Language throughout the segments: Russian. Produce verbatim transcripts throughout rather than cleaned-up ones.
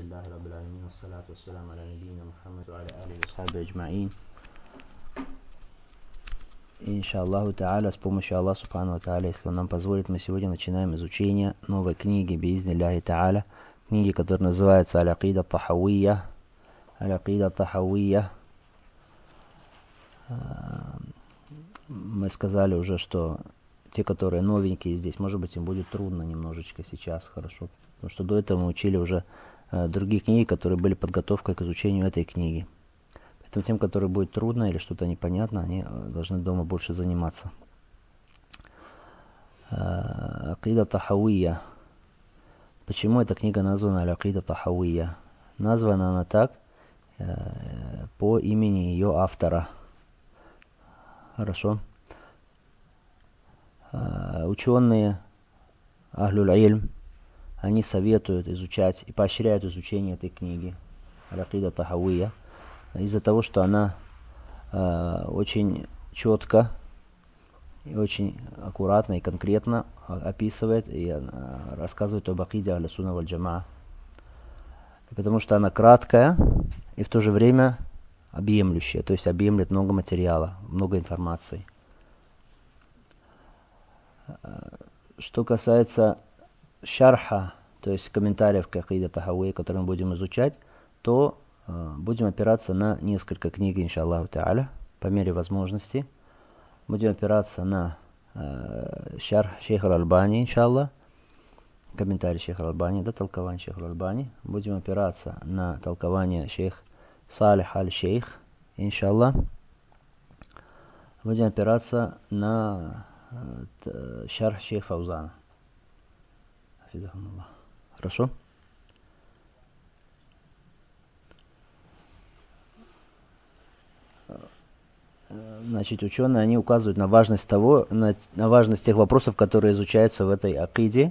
Alhamdulillahi Rabbil Alamin, wassalatu wassalamu ala nabiyyina Muhammad wa ala alihi wa sahbihi ajma'in. Иншаллаху та'аля, с помощью Аллаха Субхану ва Та'аля, если Он нам позволит, мы сегодня начинаем изучение новой книги биизниллахи та'аля, книги, которая называется Аль-Акида ат-Тахавийя. Аль-Акида ат-Тахавийя. Мы сказали уже, что те, которые новенькие здесь, может быть, им будет трудно немножечко сейчас, хорошо, потому что до этого мы учили уже э, другие книги, которые были подготовкой к изучению этой книги. Поэтому тем, которые будет трудно или что-то непонятно, они должны дома больше заниматься. Акида Тахавийя. Почему эта книга названа Аль-Акида Тахавийя? Названа она так э, по имени ее автора. Хорошо. Ученые Ахлюль Ильм, они советуют изучать и поощряют изучение этой книги Аль-Акида Тахавийя из-за того, что она э, очень четко и очень аккуратно и конкретно описывает и э, рассказывает об акиде Ахль сунна валь джамаа. Потому что она краткая и в то же время объемлющая, то есть объемлет много материала, много информации. Что касается шарха, то есть комментариев к акиде Тахавийя, которые мы будем изучать, то э, будем опираться на несколько книг, иншаллаху та'аля, по мере возможности. Будем опираться на э, шарх шейха Аль-Альбани, иншаллах, комментарий шейха Аль-Альбани, да, толкование шейха Аль-Альбани. Будем опираться на толкование шейх Салих Аль-Шейх, иншаллах. Будем опираться на шарх шейх Фаузана. Хорошо? Значит, ученые, они указывают на важность того, на, на важность тех вопросов, которые изучаются в этой акиде,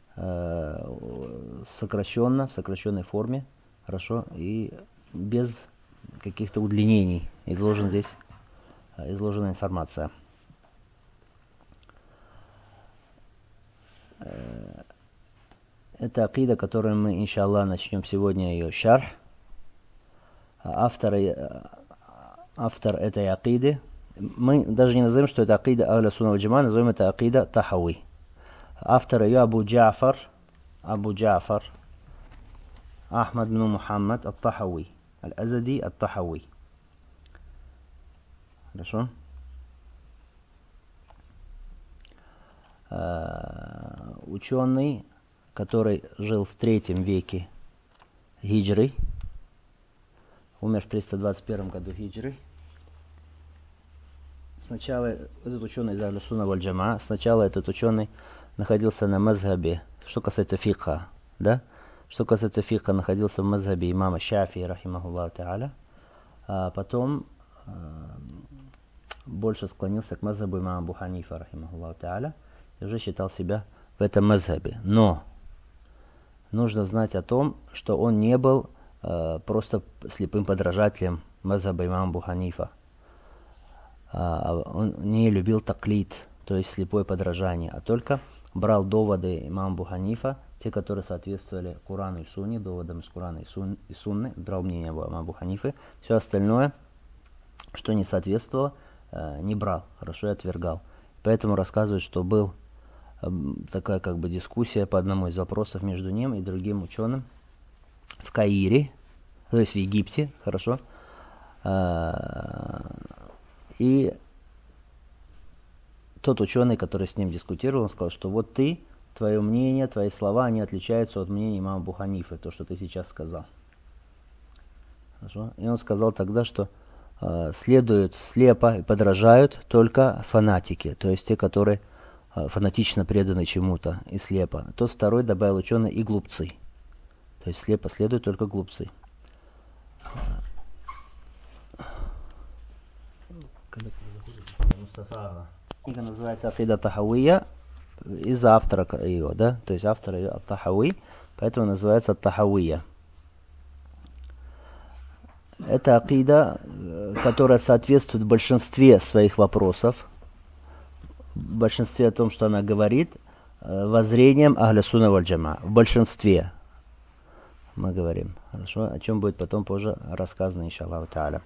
э, сокращенно, в сокращенной форме, хорошо, и без каких-то удлинений изложена здесь изложена информация. Это акида, которую мы, иншаллах, начнем сегодня ее шарх. Автор, автор этой акиды, мы даже не назовем, что это акида Ахль сунна валь джамаа, назовем это акида Тахави. Автор ее Абу Джафар, Абу Джафар, Ахмад бин Мухаммад ат-Тахави, Аль-Азади ат-Тахави. Хорошо? Ученый, который жил в третьем веке хиджры, умер в триста двадцать первом году хиджры. Сначала этот ученый из Ахль сунна валь джамаа, сначала этот ученый находился на мазхабе, что касается фикха, да? Что касается фикха, находился в мазхабе имама Шафии, рахимахуллаху та'аля, а потом э, больше склонился к мазхабу имама Абу Ханифа, рахимахуллаху та'аля, и уже считал себя в этом мазхабе. Но нужно знать о том, что он не был э, просто слепым подражателем мазхаба имама Абу Ханифа. А, он не любил таклид, то есть слепое подражание, а только брал доводы имама Абу Ханифа, те, которые соответствовали Корану и Сунне, доводам из Корана и, сун, и Сунны, брал мнение имама Абу Ханифы. Все остальное, что не соответствовало, э, не брал, хорошо и отвергал. Поэтому рассказывают, что был такая как бы дискуссия по одному из вопросов между ним и другим ученым в Каире, то есть в Египте, хорошо. И тот ученый, который с ним дискутировал, он сказал, что вот ты, твое мнение, твои слова, они отличаются от мнения имама Абу Ханифы, то, что ты сейчас сказал. Хорошо? И он сказал тогда, что э, следуют слепо и подражают только фанатики, то есть те, которые фанатично преданы чему-то и слепо. Тот второй добавил ученый и глупцы. То есть слепо следуют только глупцы. Книга называется Акида Тахавийя из-за автора ее, да? То есть автор ее Ат-Тахави, поэтому называется Ат-Тахавийя. Это акида, которая соответствует в большинстве своих вопросов, в большинстве о том, что она говорит, воззрением Ахль сунна валь джамаа. В большинстве. мы говорим. Хорошо? О чем будет потом позже рассказано, иншаллаху тааля.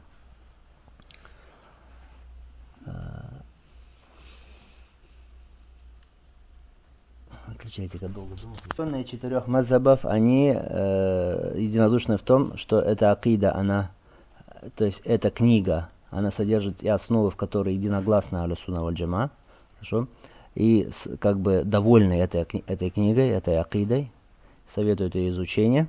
Отличайте, как долго думать. Ученые четырех мазхабов, они э, единодушны в том, что эта акида, она, то есть эта книга, она содержит и основы, в которые единогласны ахлю сунна валь джамаа. Хорошо? И с, как бы довольны этой, этой книгой, этой акидой, советуют ее изучение.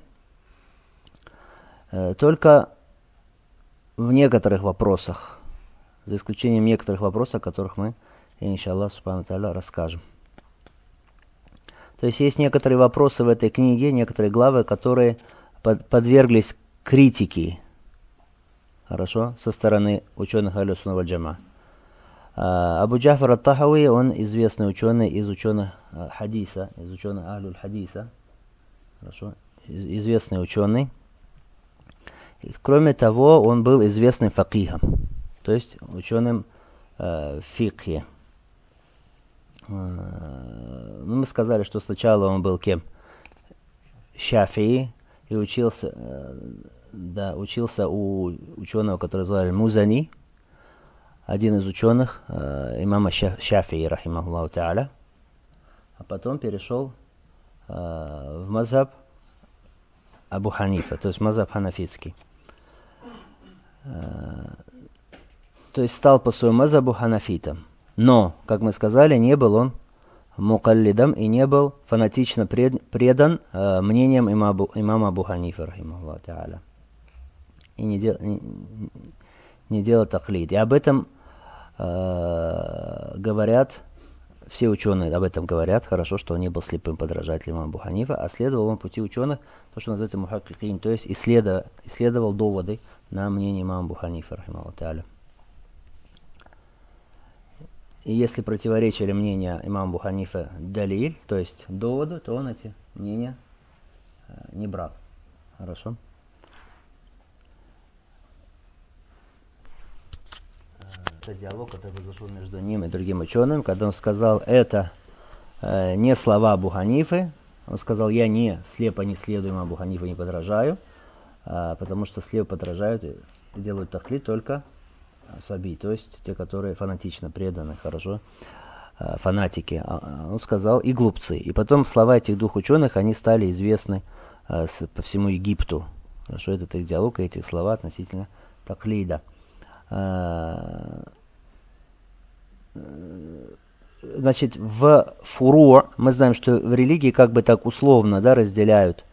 Э, только в некоторых вопросах, за исключением некоторых вопросов, о которых мы, иншаллах, субхану тааля, расскажем. То есть есть некоторые вопросы в этой книге, некоторые главы, которые под, подверглись критике, хорошо, со стороны ученых ахлю сунна валь джамаа. Абу Джафар ат-Тахави, он известный ученый из ученых хадиса, из ученых ахлюль хадиса, хорошо, известный ученый. Кроме того, он был известным факихом, то есть ученым э, в фикхе. Э, мы сказали, что сначала он был кем? Шафии, и учился, э, да, учился у ученого, который звали Музани, один из ученых, э, имама Шафии, рахимахуллаху тааля, а потом перешел э, в мазхаб Абу Ханифа, то есть мазхаб ханафитский. То есть стал по своему мазхабу ханафитом. Но, как мы сказали, не был он мукаллидом и не был фанатично пред, предан э, мнениям имаму, имама Абу Ханифа, рахимахуллаху тааля. И не, дел, не, не делал тахлид. И об этом э, говорят, все ученые об этом говорят, хорошо, что он не был слепым подражателем Абу Ханифа, а следовал он пути ученых, то, что называется мухаккикин, то есть исследовал, исследовал доводы на мнение имама Абу Ханифа, рахимахуллаху тааля. И если противоречили мнения имама Абу Ханифа далиль, то есть доводу, то он эти мнения не брал. Хорошо? Это диалог, который произошел между ним и другим ученым, когда он сказал, это э, не слова Абу Ханифы. Он сказал, я не слепо не следую Абу Ханифу, не подражаю, э, потому что слепо подражают и делают тахлид только саби, то есть те, которые фанатично преданы, хорошо, э, фанатики. А, он сказал, и глупцы. И потом слова этих двух ученых, они стали известны э, с, по всему Египту. Хорошо, этот их диалог и эти слова относительно тахлида. Значит, в фуру мы знаем, что в религии как бы так условно, да, разделяют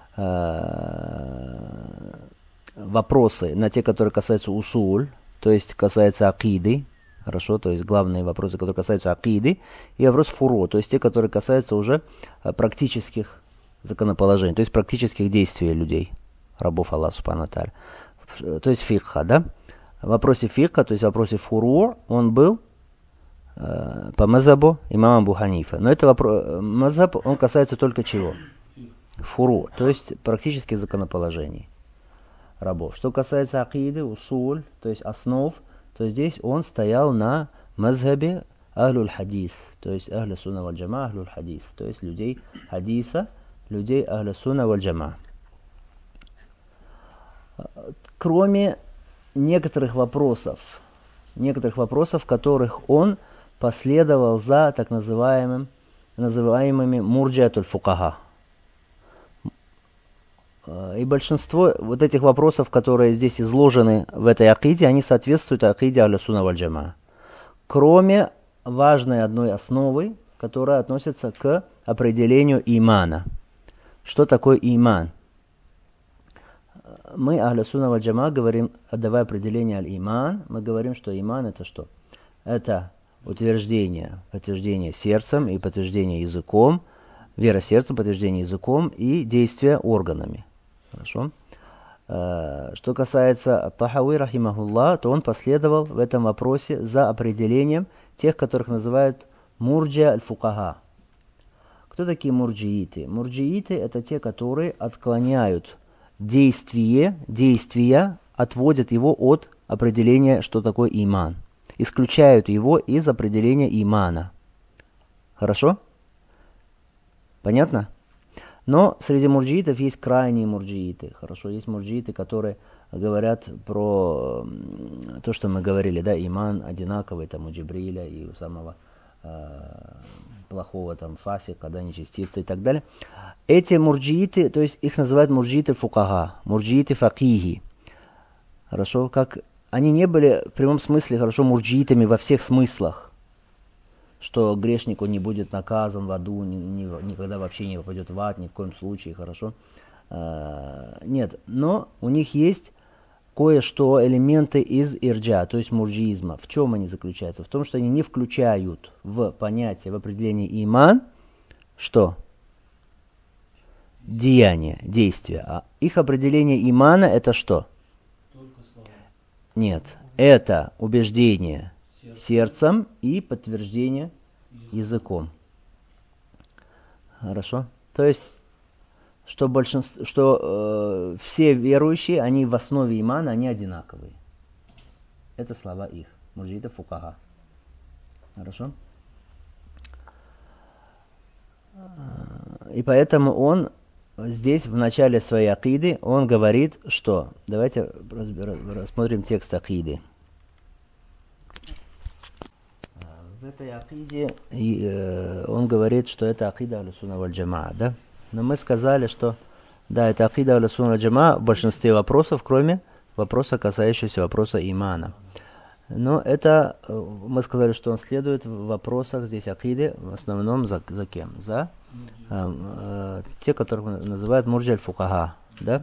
э, вопросы на те, которые касаются усуль, то есть касаются акиды, хорошо, то есть главные вопросы, которые касаются акиды, и вопрос фуру, то есть те, которые касаются уже практических законоположений, то есть практических действий людей, рабов Аллаха субхану ва тааля, то есть фикха, да. В вопросе фикха, то есть в вопросе фуру, он был э, по мазхабу имама Абу Ханифа. Но это вопрос, мазхаб, он касается только чего? Фуру, то есть практических законоположений рабов. Что касается акиды, усуль, то есть основ, то здесь он стоял на мазхабе ахлюль хадис, то есть ахлю сунна валь джамаа, ахлюль хадис, то есть людей хадиса, людей ахлю сунна валь джамаа. Кроме некоторых вопросов, некоторых вопросов, в которых он последовал за так называемым, называемыми мурджиатуль фукаха. И большинство вот этих вопросов, которые здесь изложены в этой акиде, они соответствуют акиде ахлю сунна валь джамаа. Кроме важной одной основы, которая относится к определению имана. Что такое иман? Мы, ахлю сунна валь джамаа, говорим, отдавая определение аль-иман, мы говорим, что иман это что? Это утверждение, подтверждение сердцем и подтверждение языком, вера сердцем, подтверждение языком и действие органами. Хорошо? Что касается ат-Тахави, рахимахуллах, то он последовал в этом вопросе за определением тех, которых называют мурджия аль-фукаха. Кто такие мурджииты? Мурджииты это те, которые отклоняют действие, действия, отводят его от определения, что такое иман. Исключают его из определения имана. Хорошо? Понятно? Но среди мурджиитов есть крайние мурджииты. Хорошо, есть мурджииты, которые говорят про то, что мы говорили, да, иман одинаковый там у Джибриля и у самого э, плохого там фасика, да, нечестивца и так далее. Эти мурджииты, то есть их называют мурджииты фукага, мурджииты факихи. Хорошо, как они не были в прямом смысле, хорошо, мурджиитами во всех смыслах, что грешник он не будет наказан в аду, ни, ни, никогда вообще не попадет в ад, ни в коем случае, хорошо. Э, нет, но у них есть кое-что, элементы из ирджа, то есть мурджиизма. В чем они заключаются? В том, что они не включают в понятие, в определение иман, что? Деяние, действие. А их определение имана это что? Нет, это убеждение сердцем и подтверждение языком. Хорошо? То есть, что, большинство, что э, все верующие, они в основе имана, они одинаковые. Это слова их. Мурджиита фукага. Хорошо? И поэтому он здесь, в начале своей акиды, он говорит, что... Давайте рассмотрим текст акиды. В этой акиде э, он говорит, что это акида аль-сунна валь-джамаа, да? Но мы сказали, что да, это акида аль-сунна валь-джамаа в большинстве вопросов, кроме вопроса, касающегося вопроса имана. Но это, мы сказали, что он следует в вопросах здесь акиды, в основном за, за кем? За э, э, те, которых называют мурджи аль-фукага, да?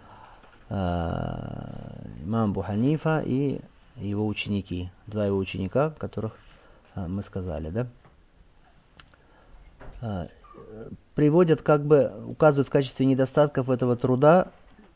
Э, имам Абу Ханифа и его ученики, два его ученика, которых э, мы сказали, да? Э, приводят, как бы, указывают в качестве недостатков этого труда,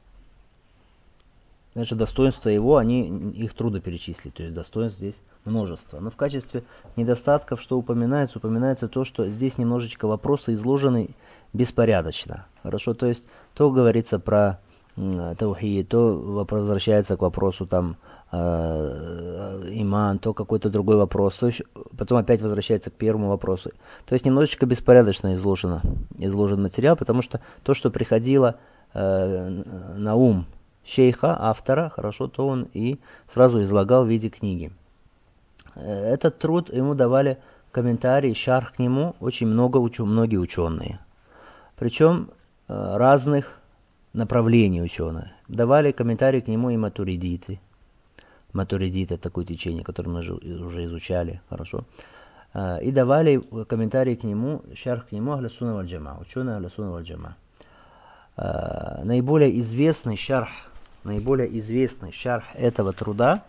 значит, достоинства его, они их трудно перечислить, то есть достоинств здесь множество. Но в качестве недостатков, что упоминается, упоминается то, что здесь немножечко вопросы изложены беспорядочно. Хорошо, то есть то говорится про э, таухид, то возвращается к вопросу там э, иман, то какой-то другой вопрос, то есть, потом опять возвращается к первому вопросу. То есть немножечко беспорядочно изложено, изложен материал, потому что то, что приходило э, на ум шейха, автора, хорошо, то он и сразу излагал в виде книги. Этот труд ему давали комментарии, шарх к нему очень много, многие ученые. Причем разных направлений ученые. Давали комментарии к нему и матуридиты. Матуридиты — это такое течение, которое мы уже изучали, хорошо. И давали комментарии к нему, шарх к нему ахлю-сунна валь-джамаа, ученые ахлю-сунна валь-джамаа. Наиболее известный шарх, наиболее известный шарх этого труда,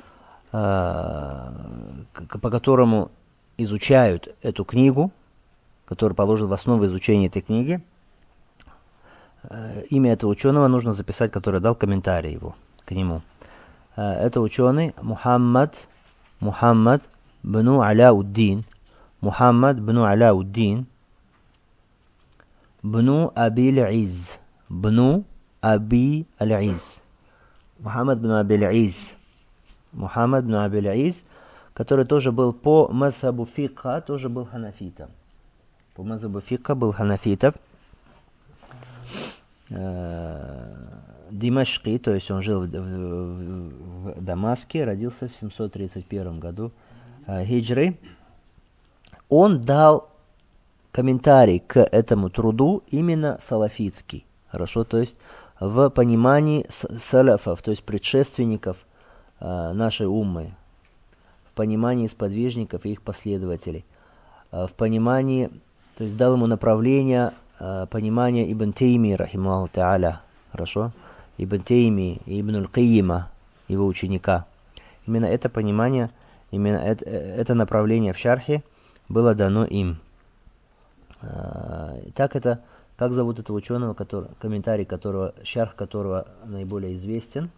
по которому изучают эту книгу, который положен в основу изучения этой книги, имя этого ученого нужно записать, который дал комментарий его к нему. Это ученый Мухаммад, Мухаммад бну Аляуддин, Мухаммад бну Аляуддин, бну Аби аль-Изз, бну Аби аль-Изз, Мухаммад бну Аби аль-Изз, Мухаммад бну Аби аль-Изз, который тоже был по мазхабу фикха, тоже был ханафитом. По мазхабу фикха был ханафитом. Димашки, то есть он жил в, в, в Дамаске, родился в семьсот тридцать первом году э, хиджры. Он дал комментарий к этому труду именно салафитский, хорошо, то есть в понимании салафов, то есть предшественников э, нашей уммы, в понимании сподвижников и их последователей, э, в понимании, то есть дал ему направление э, понимания Ибн Тайми, рахимаху та'аля, хорошо, Ибн Тайми и Ибн аль-Кайима, его ученика. Именно это понимание, именно это, это направление в шархе было дано им. Так это, как зовут этого ученого, который, комментарий которого, шарх которого наиболее известен.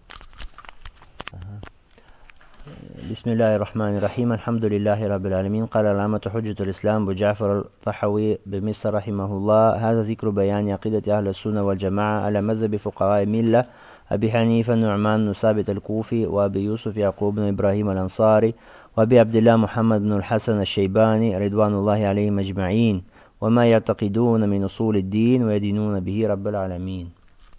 بسم الله الرحمن الرحيم الحمد لله رب العالمين قال العلامة حجة الإسلام أبو جعفر الطحاوي بمصر رحمه الله هذا ذكر بيان عقيدة أهل السنة والجماعة على مذهب فقهاء ملة أبي حنيفة النعمان بن ثابت الكوفي وأبي يوسف يعقوب بن إبراهيم الأنصاري وأبي عبد الله محمد بن الحسن الشيباني رضوان الله عليهم أجمعين وما يعتقدون من أصول الدين ويدينون به رب العالمين.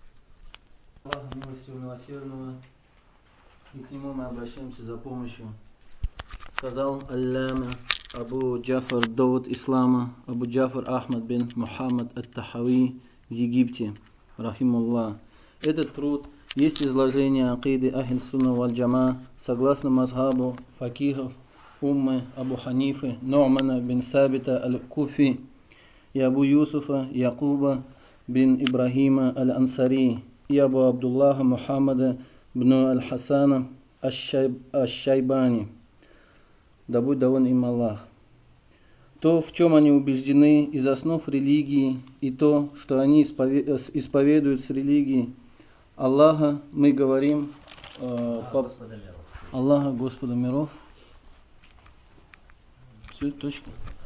И к нему мы обращаемся за помощью. Сказал алляма Абу Джафар Дауд Ислама, Абу Джафар Ахмад бин Мухаммад ат-Тахави в Египте, рахимуллах. Этот труд есть изложение акиды Ахль Сунна валь Джама согласно мазхабу факихов уммы Абу Ханифы Ну'мана бин Сабита аль-Куфи и Абу Юсуфа Якуба бин Ибрахима аль-Ансари и Абу Абдуллаха Мухаммада бин аль-Хасана аш-Шайбани. Да будь доволен им Аллах. То, в чем они убеждены из основ религии, и то, что они исповедуют с религией Аллаха, мы говорим э, по... Аллаха, Господа миров. Все, точка.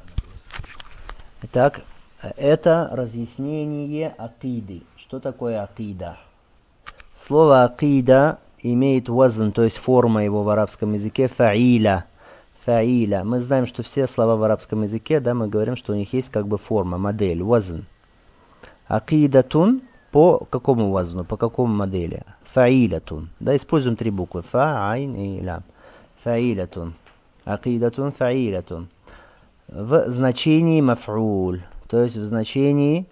Итак, это разъяснение акиды. Что такое акида? Слово акида имеет вазн, то есть форма его в арабском языке фаиля. Фаиля. Мы знаем, что все слова в арабском языке, да, мы говорим, что у них есть как бы форма, модель, вазн. Акидатун по какому вазну, по какому модели? Фаилятун. Да, используем три буквы. Фа, айн и лям. Фаилятун. Акидатун, фаилятун. В значении маф'уль, то есть в значении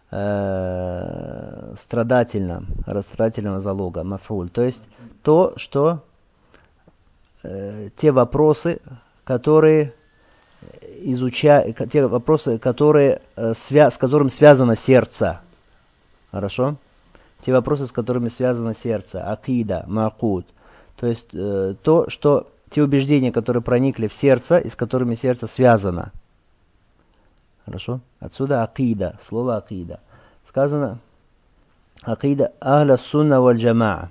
э, страдательном, расстрадательного залога, маф'уль. То есть то, что э, те вопросы, которые изучают, те вопросы, которые, э, свя- с которыми связано сердце. Хорошо? Те вопросы, с которыми связано сердце. Акида, ма'куд. То есть э, то, что те убеждения, которые проникли в сердце и с которыми сердце связано. Хорошо? Отсюда акида, слово акида. Сказано акида ахля сунна валь джамаа.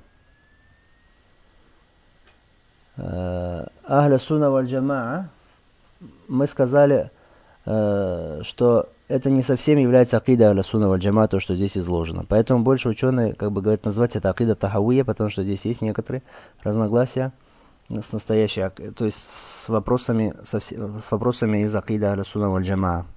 Ахля сунна валь джамаа, мы сказали, что это не совсем является акида ахля сунна валь джамаа, то, что здесь изложено. Поэтому больше ученые как бы говорят назвать это акида тахавия, потому что здесь есть некоторые разногласия с настоящей, то есть с вопросами, со, с вопросами из акида ахля сунна валь джамаа.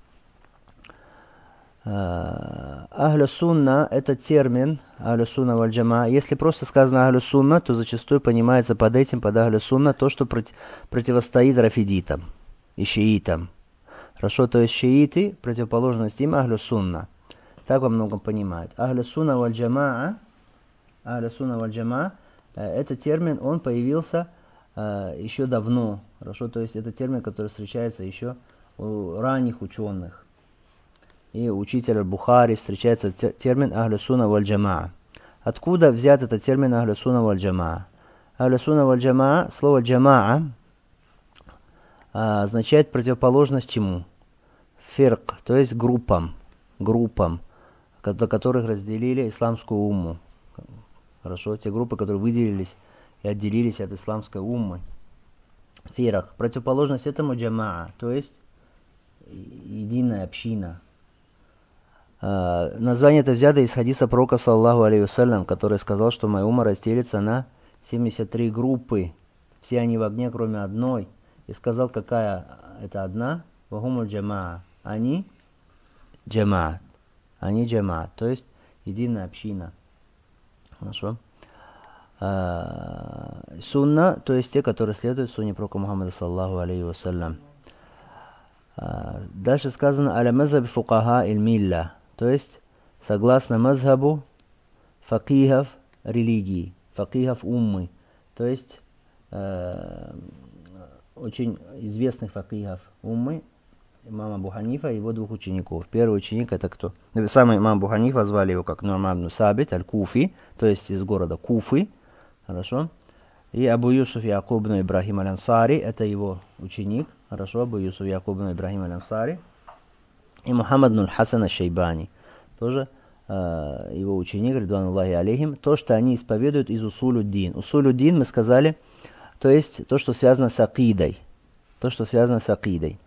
Ахля сунна – это термин ахля сунна валь джамаа. Если просто сказано ахля сунна, то зачастую понимается под этим, под ахля сунна, то, что против, противостоит рафидитам и шиитам. Хорошо, то есть шииты, противоположность им ахля сунна. Так во многом понимают. Ахля сунна валь джамаа, ахля сунна валь джамаа, этот термин, он появился еще давно. Хорошо, то есть это термин, который встречается еще у ранних ученых. И у учителя Бухари встречается термин ахля сунна валь джамаа. Откуда взят этот термин ахля сунна валь джамаа? Ахля сунна валь джамаа, слово джамаа означает противоположность чему? Фирк, то есть группам, группам, до которых разделили исламскую умму. Хорошо, те группы, которые выделились и отделились от исламской уммы. Фирк, противоположность этому джамаа, то есть единая община. Uh, название это взято из хадиса пророка саллаллаху алейхи вассалям, который сказал, что моя умма разделится на семьдесят три группы. Все они в огне, кроме одной. И сказал, какая это одна? Вахумуль джамаа. Они джамаат. Они джамаат. То есть единая община. Хорошо. Uh, сунна, то есть те, которые следуют сунне пророка Мухаммада саллаллаху алейхи вассалям. Uh, дальше сказано аля мазхаб фукаха иль милля. То есть, согласно мазхабу факихов религии, факихов уммы, то есть э, очень известных факихов уммы, имама Абу Ханифа и его двух учеников. Первый ученик это кто? Сам имам Абу Ханифа, звали его как Ну'ман ибн Сабит аль-Куфи, то есть из города Куфы, хорошо. И Абу Юсуф Якуб ибн Ибрахим аль-Ансари, это его ученик, хорошо, Абу Юсуф Якуб ибн Ибрахим аль-Ансари. И Мухаммад ибн Хасан аш-Шайбани, тоже э, его ученик, ридвануллахи алейхим, то, что они исповедуют из усулюддин. Усулюддин, мы сказали, то есть то, что связано с акидой. То, что связано с акидой.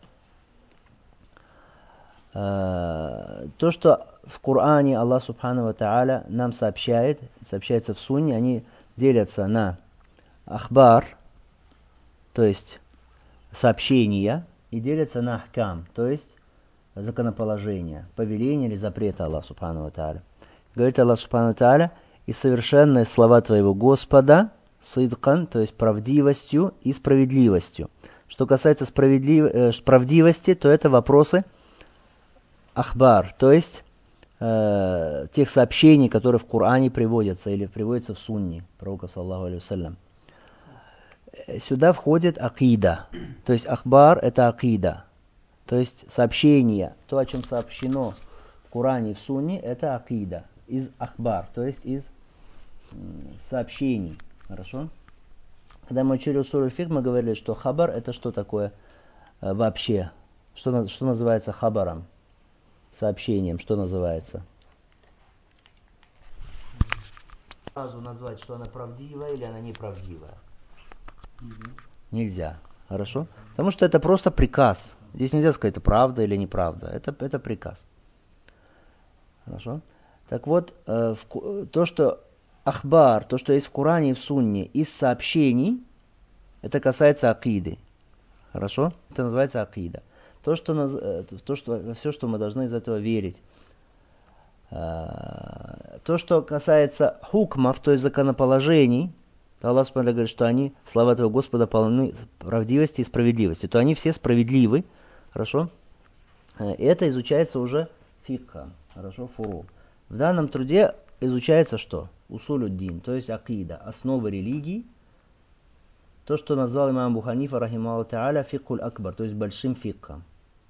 Э, то, что в Коране Аллах Субхану ва Тааля нам сообщает, сообщается в Сунне, они делятся на ахбар, то есть сообщения, и делятся на ахкам, то есть законоположения, повеления или запрета Аллаха Субхану ва Тааля. Говорит Аллах Субхану ва Тааля: и совершенные слова твоего Господа, сидкан, то есть правдивостью и справедливостью. Что касается справедлив... э, правдивости, то это вопросы ахбар, то есть э, тех сообщений, которые в Коране приводятся или приводятся в сунне пророка саллаллаху алейхи вассалям. Сюда входит акида, то есть ахбар это акида, то есть сообщение, то, о чем сообщено в Коране и в сунне, это акида, из ахбар, то есть из сообщений. Хорошо? Когда мы учили усуль аль-фикх, мы говорили, что хабар это что такое э, вообще? Что, что называется хабаром? Сообщением, что называется? Сразу назвать, что она правдивая или она неправдивая. Нельзя. Хорошо? Потому что это просто приказ. Здесь нельзя сказать, это правда или неправда. Это, это приказ. Хорошо? Так вот, э, в, то, что ахбар, то, что есть в Коране и в Сунне, из сообщений, это касается акиды. Хорошо? Это называется акида. То, что, то, что, все, что мы должны из этого верить. То, что касается хукмов, то есть законоположений, то Аллах Субхану говорит, что они, слова твоего Господа, полны правдивости и справедливости. То они все справедливы. Хорошо? И это изучается уже фикха. Хорошо? Фуру. В данном труде изучается что? Усулюддин, то есть акида, основы религии. То, что назвал имам Абу Ханифа, рахимахуллаху тааля, фикхуль акбар, то есть большим фикхом.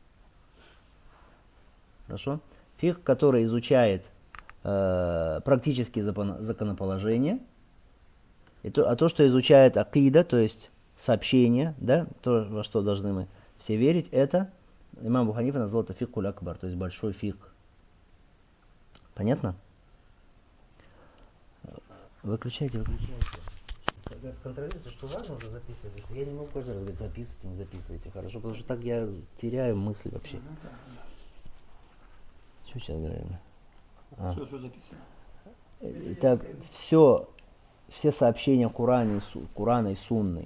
Хорошо? Фикх, который изучает э, практические законоположения, и то, а то, что изучает акида, то есть сообщение, да, то, во что должны мы все верить, это имам Абу Ханифа назвал это фикхуль акбар, то есть большой фикх. Понятно? Выключайте, выключайте. Контролируйте, что важно, уже записывайте. Я не могу каждый раз говорить, записывайте, не записывайте. Хорошо, потому что так я теряю мысли вообще. Что сейчас говорим? А. Что, что записано? Итак, все, все сообщения Корана, Корана и Сунны,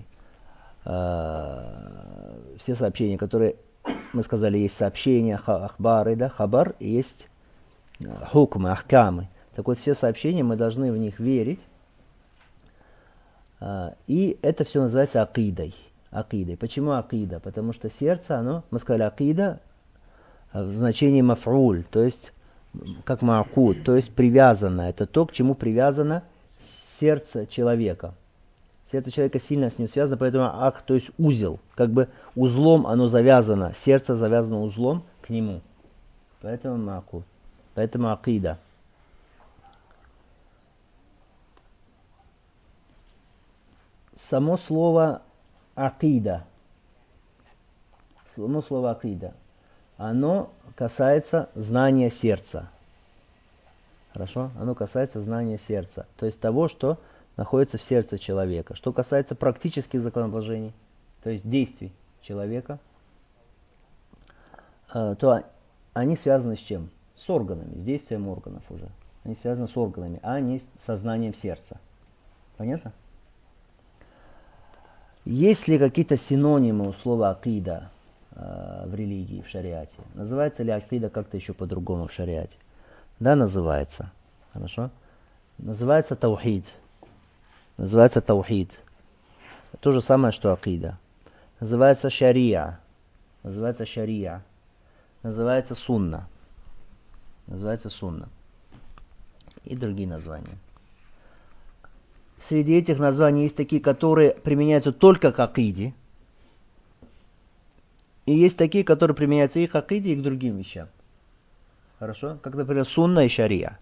э, все сообщения, которые, мы сказали, есть сообщения, ахбары, да, хабар, и есть хукмы, ахкамы. Так вот, все сообщения, мы должны в них верить. И это все называется акидой. Акидой. Почему акида? Потому что сердце, оно, мы сказали, акида в значении маф'уль, то есть как ма'куд, то есть привязано. Это то, к чему привязано сердце человека. Сердце человека сильно с ним связано, поэтому ак, то есть узел. Как бы узлом оно завязано, сердце завязано узлом к нему. Поэтому ма'куд. Поэтому акида. Само слово акида, само слово акида, оно касается знания сердца. Хорошо? Оно касается знания сердца. То есть того, что находится в сердце человека. Что касается практических законоположений, то есть действий человека, то они связаны с чем? С органами, с действием органов уже. Они связаны с органами, а не с сознанием сердца. Понятно? Есть ли какие-то синонимы у слова акида э, в религии, в шариате? Называется ли акида как-то еще по-другому в шариате? Да, называется. Хорошо? Называется таухид. Называется таухид. То же самое, что акида. Называется шария. Называется шария. Называется сунна. Называется сунна. И другие названия. Среди этих названий есть такие, которые применяются только к акиде. И есть такие, которые применяются и к акиде, и к другим вещам. Хорошо? Как, например, сунна и шария.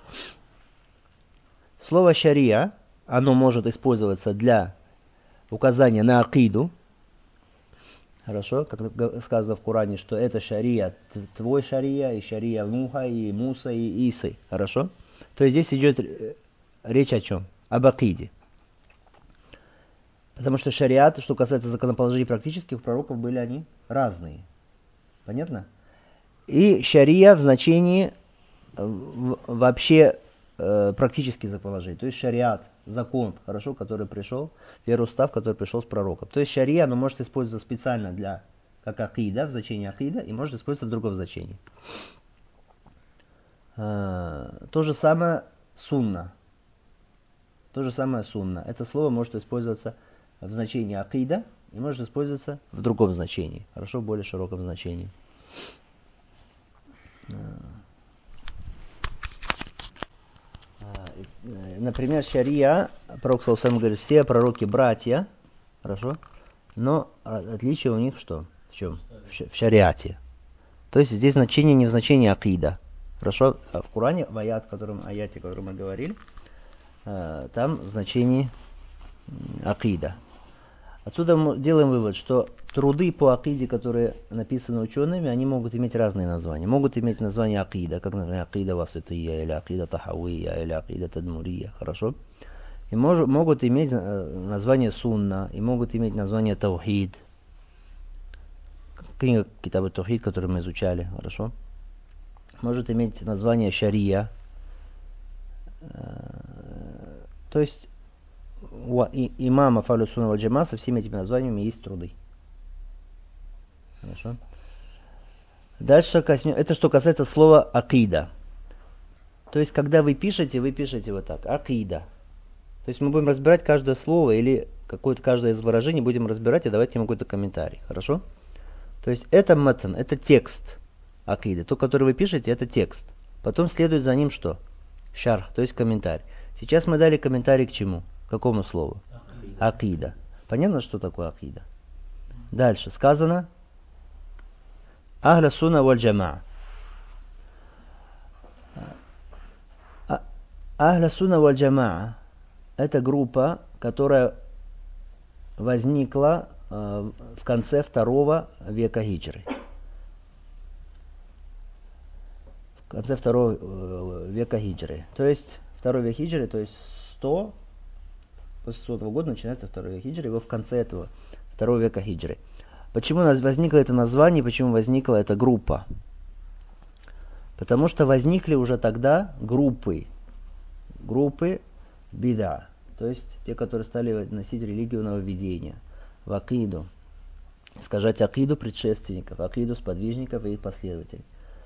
Слово шария, оно может использоваться для указания на акиду. Хорошо? Как сказано в Коране, что это шария, твой шария, и шария Нуха, и Муса, и Исы. Хорошо? То есть здесь идет речь о чем? Об акиде. Потому что шариат, что касается законоположений практических, у пророков были они разные. Понятно? И шария в значении вообще э, практических законоположений. То есть шариат, закон, хорошо, который пришел, вероустав, который пришел с пророком. То есть шария, оно может использоваться специально для как акида, в значении акида, и может использоваться в другом значении. То же самое сунна. То же самое сунна. Это слово может использоваться в значении акида и может использоваться в другом значении. Хорошо, в более широком значении. Например, шария, пророк саллаллаху говорит, все пророки братья, хорошо, но отличие у них что? В чем? В шариате. То есть здесь значение не в значении акида. Хорошо, в Коране, в аят, в котором, аяте, о котором мы говорили, там в значении акида. Отсюда мы делаем вывод, что труды по акиде, которые написаны учеными, они могут иметь разные названия. Могут иметь название акида, как, например, акида васития, или акида тахавия, или акида тадмурия. Хорошо? И мож, могут иметь название сунна, и могут иметь название таухид. Книга Китаб ат-Таухид, которую мы изучали. Хорошо? Может иметь название шария. То есть у имама Ахлю сунна валь джамаа со всеми этими названиями есть труды. Хорошо. Дальше коснем... это что касается слова акида. То есть, когда вы пишете, вы пишете вот так. Акида. То есть мы будем разбирать каждое слово или какое-то каждое из выражений будем разбирать и давайте ему какой-то комментарий. Хорошо? То есть это матн, это текст акиды. То, который вы пишете, это текст. Потом следует за ним что? Шарх, то есть комментарий. Сейчас мы дали комментарий к чему? К какому слову? Акида. Акида. Понятно, что такое акида? Дальше сказано Ахля сунна валь джамаа. Ахля сунна валь джамаа — это группа, которая возникла э, в конце второго века хиджры. В конце второго э, века хиджры. То есть второй век хиджры, то есть сто, после сотого года начинается второй век хиджры, его в конце этого второго века хиджры. Почему возникло это название, почему возникла эта группа? Потому что возникли уже тогда группы, группы бида, то есть те, которые стали носить религию нововведения, в акиду, сказать акиду предшественников, акиду сподвижников и их последователей.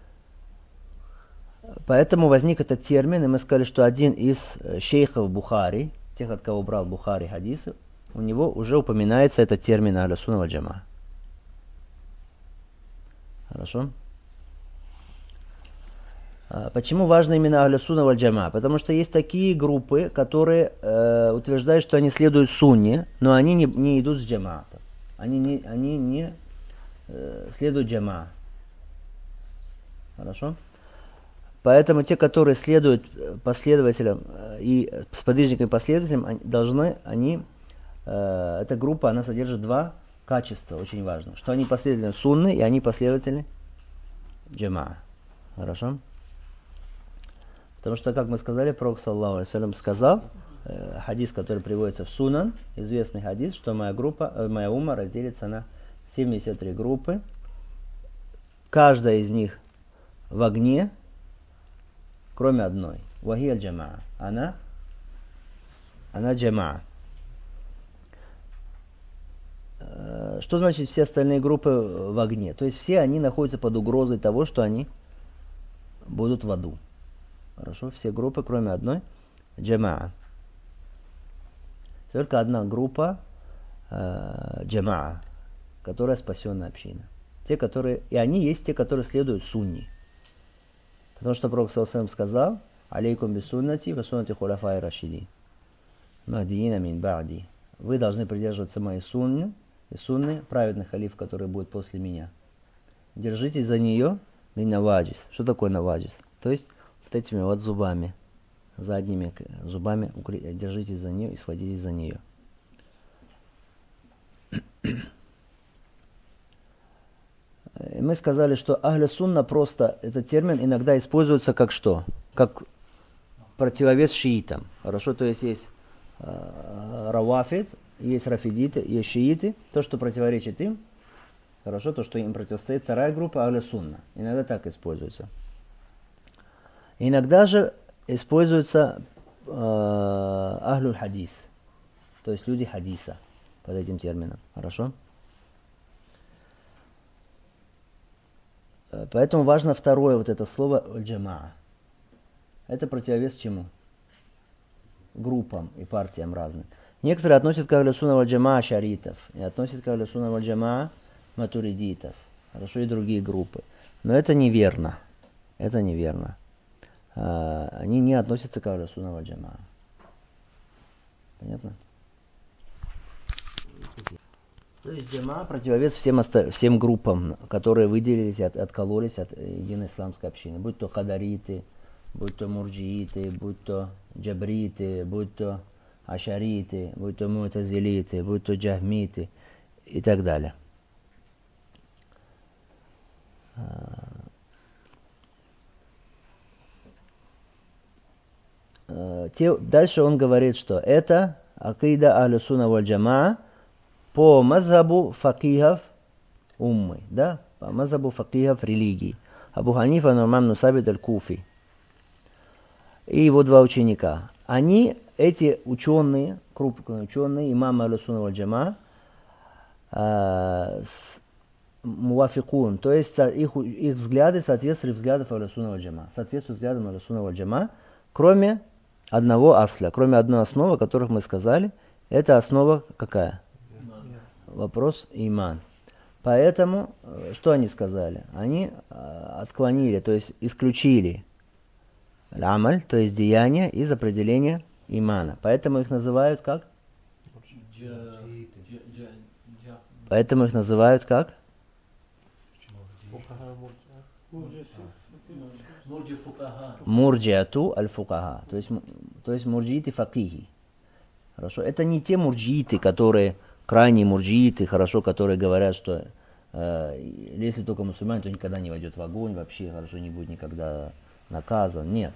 Поэтому возник этот термин, и мы сказали, что один из шейхов Бухари, тех, от кого брал Бухари хадисы, у него уже упоминается этот термин Ахля сунна валь джамаа. Хорошо? Почему важно именно Ахля сунна валь джамаа? Потому что есть такие группы, которые э, утверждают, что они следуют сунне, но они не, не идут с джамаатом. Они не, они не э, следуют джамаа. Хорошо? Поэтому те, которые следуют последователям и сподвижникам и последователям, они должны, они, э, эта группа, она содержит два качества, очень важно. Что они последователи сунны и они последователи джамаа. Хорошо? Потому что, как мы сказали, пророк саллаллаху алейхи ва саллям сказал, э, хадис, который приводится в Сунан, известный хадис, что моя группа, э, моя умма разделится на семьдесят три группы. Каждая из них в огне, кроме одной. Вахи аль-джамаа. Она, она джамаа. Э, что значит все остальные группы в огне? То есть все они находятся под угрозой того, что они будут в аду. Хорошо, все группы, кроме одной, джамаа. Только одна группа э, джамаа, которая спасенная община. Те, которые, и они есть те, которые следуют сунне. Потому что пророк саллаллаху алейхи ва саллям сказал: алейкум би суннати ва суннати хуляфаи рашидин. Махдиина мин ба'ди. Вы должны придерживаться моей сунны и сунны праведных халиф, которые будут после меня. Держитесь за нее мин наваджис. Что такое наваджис? То есть вот этими вот зубами, задними зубами держитесь за нее и схватитесь за нее. И мы сказали, что ахля сунна просто, этот термин иногда используется как что? Как противовес шиитам. Хорошо, то есть есть э, равафид, есть рафидиты, есть шииты. То, что противоречит им, хорошо, то, что им противостоит вторая группа ахля сунна. Иногда так используется. Иногда же используется э, ахлюль хадис, то есть люди хадиса под этим термином. Хорошо? Поэтому важно второе вот это слово «джамаа». Это противовес чему? Группам и партиям разным. Некоторые относят к ахлю сунна валь джамаа ашаритов, и относят к ахлю сунна валь джамаа матуридитов. Хорошо, и другие группы. Но это неверно. Это неверно. Они не относятся к ахлю сунна валь джамаа. Понятно? То есть джамаа противовес всем, оста- всем группам, которые выделились, от, откололись от единой исламской общины. Будь то хадариты, будь то мурджииты, будь то джабриты, будь то ашариты, будь то мутазилиты, будь то джахмиты и так далее. Те, дальше он говорит, что это акида ахлю сунна валь джамаа по мазхабу факихов уммы, да, по мазхабу факихов религии. Абу Ханифа, Нуман ибн Сабит аль-Куфи и его два ученика. Они, эти ученые, крупные ученые, имамы ахлю сунна валь джамаа, муафикун, то есть их, их взгляды соответствуют взглядам ахлю сунна валь джамаа, соответствуют взглядам ахлю сунна валь джамаа, кроме одного асля, кроме одной основы, о которых мы сказали. Это основа какая? Вопрос иман. Поэтому, что они сказали? Они отклонили, то есть исключили амаль, то есть деяние, из определения имана. Поэтому их называют как? Поэтому их называют как? Мурджиату аль-фукаха. То есть, то есть мурджииты факихи. Хорошо. Это не те мурджииты, которые крайние мурджииты, хорошо, которые говорят, что э, если только мусульманин, то никогда не войдет в огонь, вообще хорошо не будет никогда наказан. Нет.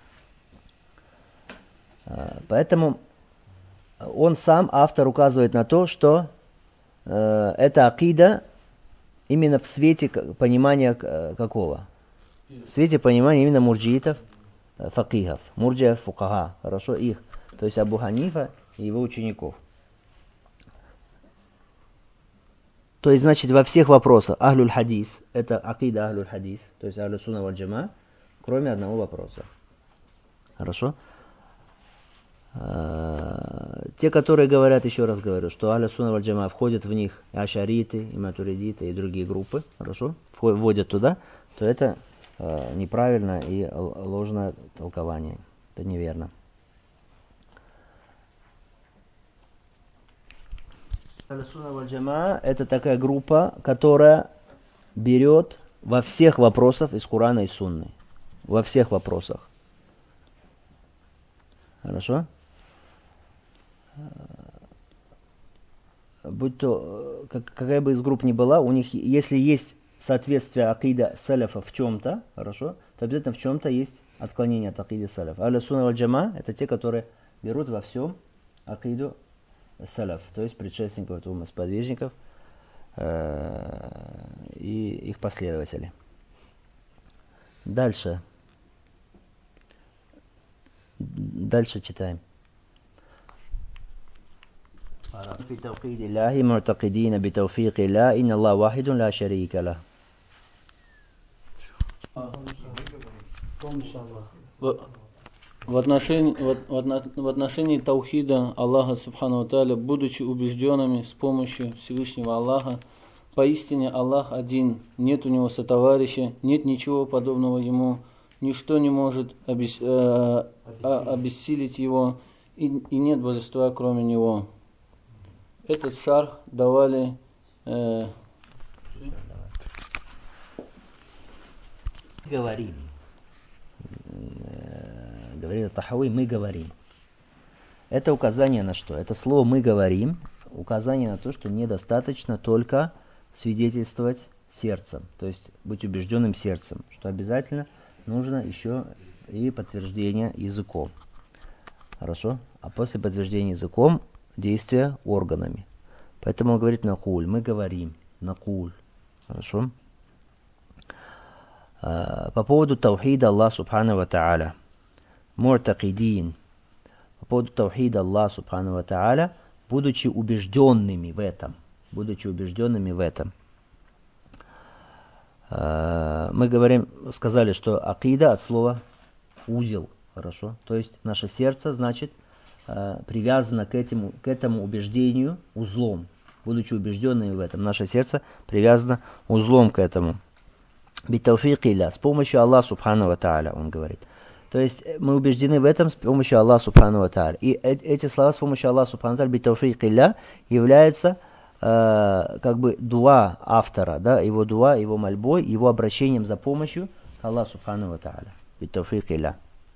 Э, поэтому он сам, автор, указывает на то, что э, эта акида именно в свете понимания какого? В свете понимания именно мурджиитов, факихов, мурджия фукаха, хорошо, их, то есть Абу Ханифа и его учеников. То есть, значит, во всех вопросах ахлюль хадис, это акида ахлюль хадис, то есть ахлю сунна валь джамаа, кроме одного вопроса. Хорошо? Те, которые говорят, еще раз говорю, что ахлю сунна валь джамаа входят в них и ашариты, и матуридиты, и другие группы, хорошо, вводят туда, то это э, неправильно и ложное толкование. Это неверно. Ахлю сунна валь джамаа это такая группа, которая берет во всех вопросах из Корана и Сунны. Во всех вопросах. Хорошо? Будь то, как, какая бы из групп ни была, у них, если есть соответствие акида салафа в чем-то, хорошо, то обязательно в чем-то есть отклонение от акиды салафа. Ахлю сунна валь джамаа это те, которые берут во всем акиду салаф, то есть предшественников, сподвижников э, и их последователей. Дальше. Дальше читаем. في توحيد الله معتقدين بتوفيق الله إن الله واحد لا شريك له. В отношении, в, в отношении таухида Аллаха Субхану ва Тааля, будучи убежденными с помощью Всевышнего Аллаха, поистине Аллах один, нет у него сотоварища, нет ничего подобного ему, ничто не может обес, э, обессилить его, и, и нет божества кроме него. Этот шарх давали э, говорим. Говорит Тахави, мы говорим. Это указание на что? Это слово мы говорим, указание на то, что недостаточно только свидетельствовать сердцем, то есть быть убежденным сердцем, что обязательно нужно еще и подтверждение языком. Хорошо? А после подтверждения языком действия органами. Поэтому он говорит накуль, мы говорим, накуль. Хорошо? По поводу таухида Аллаха Субхану ва Тааля. Муртакидин. По поводу таухида Аллаха Субхану ва Тааля, будучи убежденными в этом. Будучи убежденными в этом. Мы говорим, сказали, что акида от слова узел, хорошо? То есть наше сердце, значит, привязано к этому, к этому убеждению узлом. Будучи убежденными в этом, наше сердце привязано узлом к этому. Битауфики илля, с помощью Аллаха субхану ва тааля, он говорит. То есть мы убеждены в этом с помощью Аллаха субхану ва тааля. И эти слова с помощью Аллаха субхану ва тааля, битауфики илля, являются э, как бы дуа автора, да, его дуа, его мольбой, его обращением за помощью к Аллаху субхану ва тааля. Битауфики илля.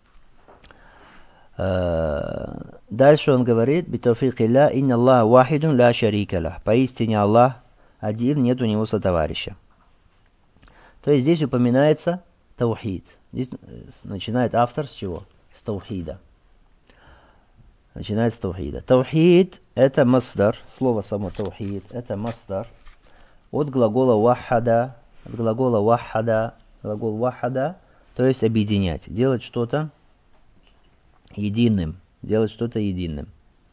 Дальше он говорит, битауфики илля, инна Аллах вахидун ла шарика лах. Поистине Аллах один, нет у него сотоварища. То есть здесь упоминается таухид. Здесь начинает автор с чего? С таухида. Начинает с таухида. Таухид это масдар, слово само таухид, это масдар от глагола вахада, от глагола вахада, глагол вахада, то есть объединять, делать что-то единым, делать что-то единым.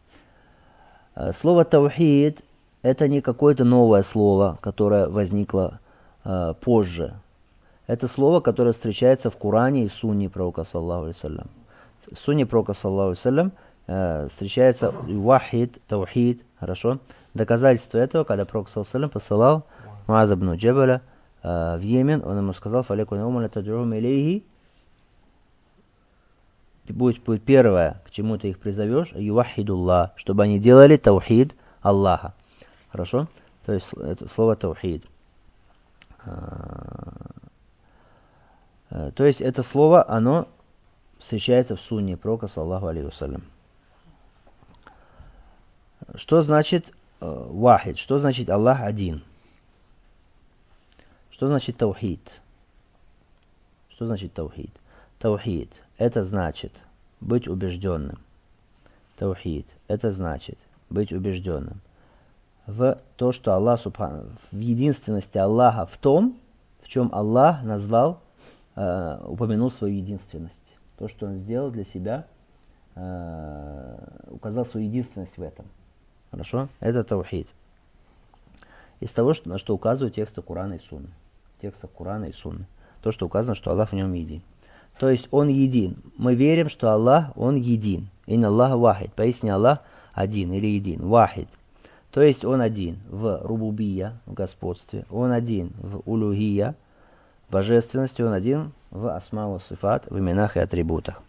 Слово таухид это не какое-то новое слово, которое возникло э, позже. Это слово, которое встречается в Коране и в Сунне пророка саллаллаху алейхи ва саллям. В Сунне пророка саллаллаху алейхи ва саллям э, встречается вахид, таухид, хорошо. Доказательство этого, когда пророк саллаллаху алейхи ва саллям посылал Муаз ибн Джабаля э, в Йемен, он ему сказал: "Фалякун яума ла тад'ум илейхи", будет, будет первое, к чему ты их призовешь, ювахидуллах, чтобы они делали таухид Аллаха. Хорошо? То есть это слово таухид. То есть это слово, оно встречается в сунне пророка саллаллаху алейхи ва саллям. Что значит э, вахид? Что значит Аллах один? Что значит таухид? Что значит таухид? Таухид это значит быть убежденным. Таухид это значит быть убежденным в то, что Аллах субхану, в единственности Аллаха в том, в чем Аллах назвал, э, упомянул свою единственность. То, что Он сделал для себя, э, указал свою единственность в этом. Хорошо? Это таухид. Из того, что, на что указывают тексты Корана и Сунны. Текстов Корана и Сунны. То, что указано, что Аллах в нем един. То есть Он един. Мы верим, что Аллах, Он един. Инна Аллаха вахид. Поясни, Аллах один или един. Вахид. То есть Он один в рубубия, в господстве. Он один в улухия, в божественности. Он один в асма ва сифат, в именах и атрибутах.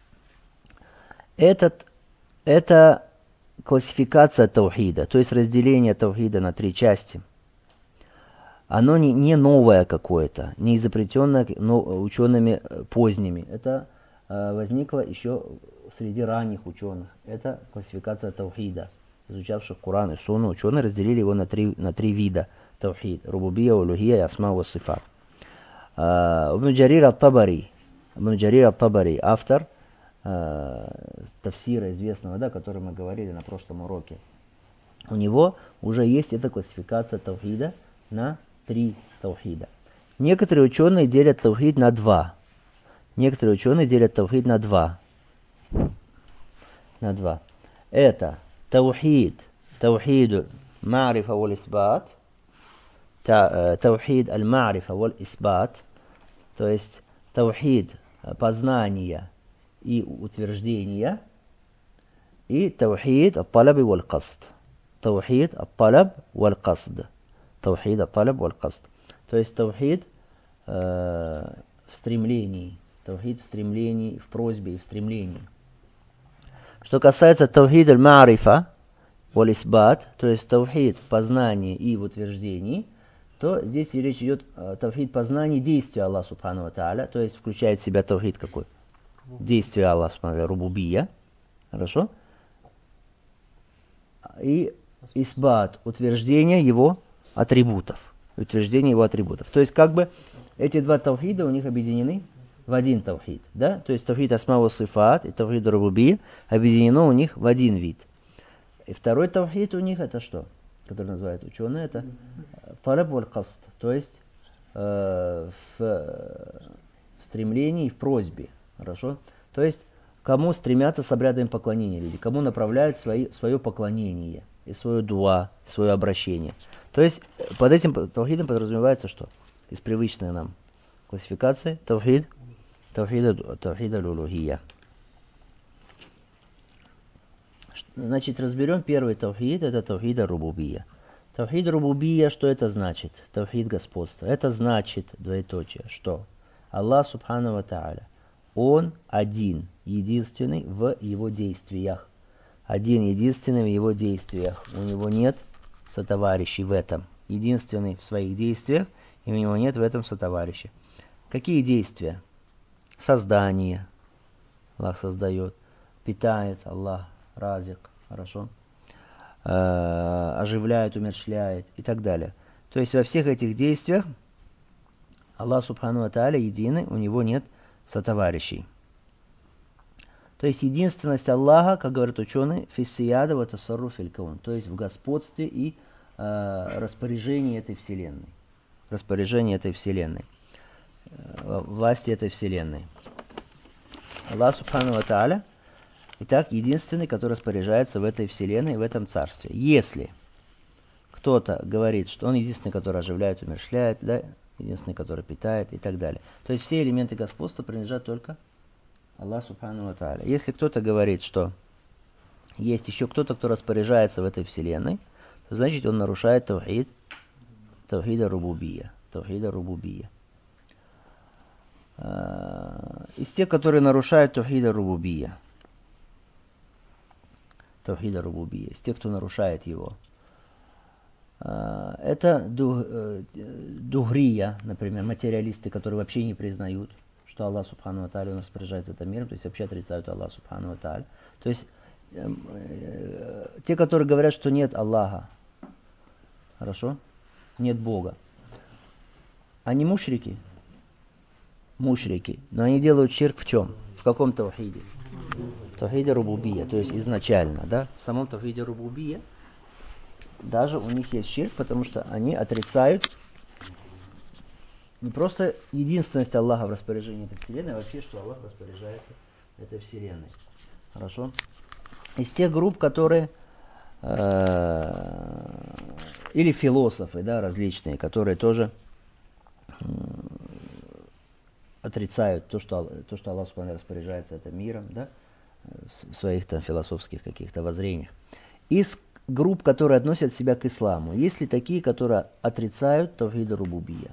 Этот, это классификация таухида, то есть разделение таухида на три части. Оно не, не новое какое-то, не изобретенное учеными поздними. Это э, возникло еще среди ранних ученых. Это классификация таухида. Изучавших Коран и Сунну, ученые разделили его на три, на три вида. Таухид, рубубия, улухия и асма ва сифат. Ибн Джарир ат-Табари, Ибн Джарир ат-Табари, автор э, тафсира известного, да, о котором мы говорили на прошлом уроке. У него уже есть эта классификация таухида на три таухида. Некоторые ученые делят таухид на два. Некоторые ученые делят таухид на два. На два. Это таухид, таухид ма'рифа валь исбат, таухид аль-ма'рифа валь исбат, то есть таухид познания и утверждения, и таухид ат-талаб валь касд. Таухид ат-талаб валь касд. Таухид ат-талаб валь касд. То есть таухид э, в стремлении, таухид в стремлении, в просьбе и в стремлении. Что касается таухид аль-ма'рифа валь исбат, то есть таухид в познании и в утверждении, то здесь речь идет о таухид познании действия Аллаха субхану ва тааля, то есть включает в себя таухид какой? Действие Аллаха субхану ва тааля, рубубия. Хорошо? И исбат, утверждение его атрибутов. Утверждение его атрибутов. То есть как бы эти два таухида у них объединены в один таухид. Да? То есть таухид асма ва сифат и таухид рубубия объединено у них в один вид. И второй таухид у них это что? Который называют ученые, это талаб валь касд. То есть э, в, в стремлении и в просьбе. Хорошо? То есть кому стремятся с обрядами поклонения люди, кому направляют свои, свое поклонение и свое дуа, свое обращение. То есть под этим таухидом подразумевается что? из привычной нам классификации, тавхид, тавхид, тавхид аль-улухия. Значит, разберем первый тавхид, это тавхид аль-рубубия. Тавхид аль-рубубия, что это значит? Тавхид господства. Это значит, двоеточие, что Аллах Субхану ва Тааля, Он один, единственный в Его действиях. Один, единственный в Его действиях. У Него нет сотоварищей в этом. Единственный в своих действиях, и у Него нет в этом сотоварища. Какие действия? Создание. Аллах создает. Питает Аллах. Разик. Хорошо. Э, оживляет, умерщвляет и так далее. То есть во всех этих действиях Аллах Субхану ва Тааля единый, у Него нет сотоварищей. То есть единственность Аллаха, как говорят ученые, фиссияда ва тасарруф фил каун, то есть в господстве и э, распоряжении этой вселенной. Распоряжении этой вселенной. Э, власти этой вселенной. Аллах Субхану ва Тааля, итак, единственный, который распоряжается в этой вселенной, в этом царстве. Если кто-то говорит, что он единственный, который оживляет, умерщвляет, да, единственный, который питает и так далее. То есть все элементы господства принадлежат только Аллаху Субхану ва Тааля. Если кто-то говорит, что есть еще кто-то, кто распоряжается в этой вселенной, то значит он нарушает тавхид, тавхида рубубия. Тавхида рубубия. Из тех, которые нарушают тавхида рубубия. Тавхида рубубия. Из тех, кто нарушает его. Это дугрия, например, материалисты, которые вообще не признают, что Аллах Субхану ва Тааля распоряжается этим миром, то есть вообще отрицают Аллах Субхану ва Тааля. То есть э, э, те, которые говорят, что нет Аллаха, хорошо, нет Бога, они мушрики, мушрики, но они делают ширк в чем? В каком тавхиде? В тавхиде рубубия, то есть изначально, да, в самом тавхиде рубубия. Даже у них есть ширк, потому что они отрицают не просто единственность Аллаха в распоряжении этой вселенной, а вообще, что Аллах распоряжается этой вселенной. Хорошо? Из тех групп, которые э, или философы, да, различные, которые тоже э, отрицают то, что, то, что Аллах Субхану распоряжается этим миром, да, в своих там философских каких-то воззрениях. Из групп, которые относят себя к исламу. Есть ли такие, которые отрицают тавхид рубубия?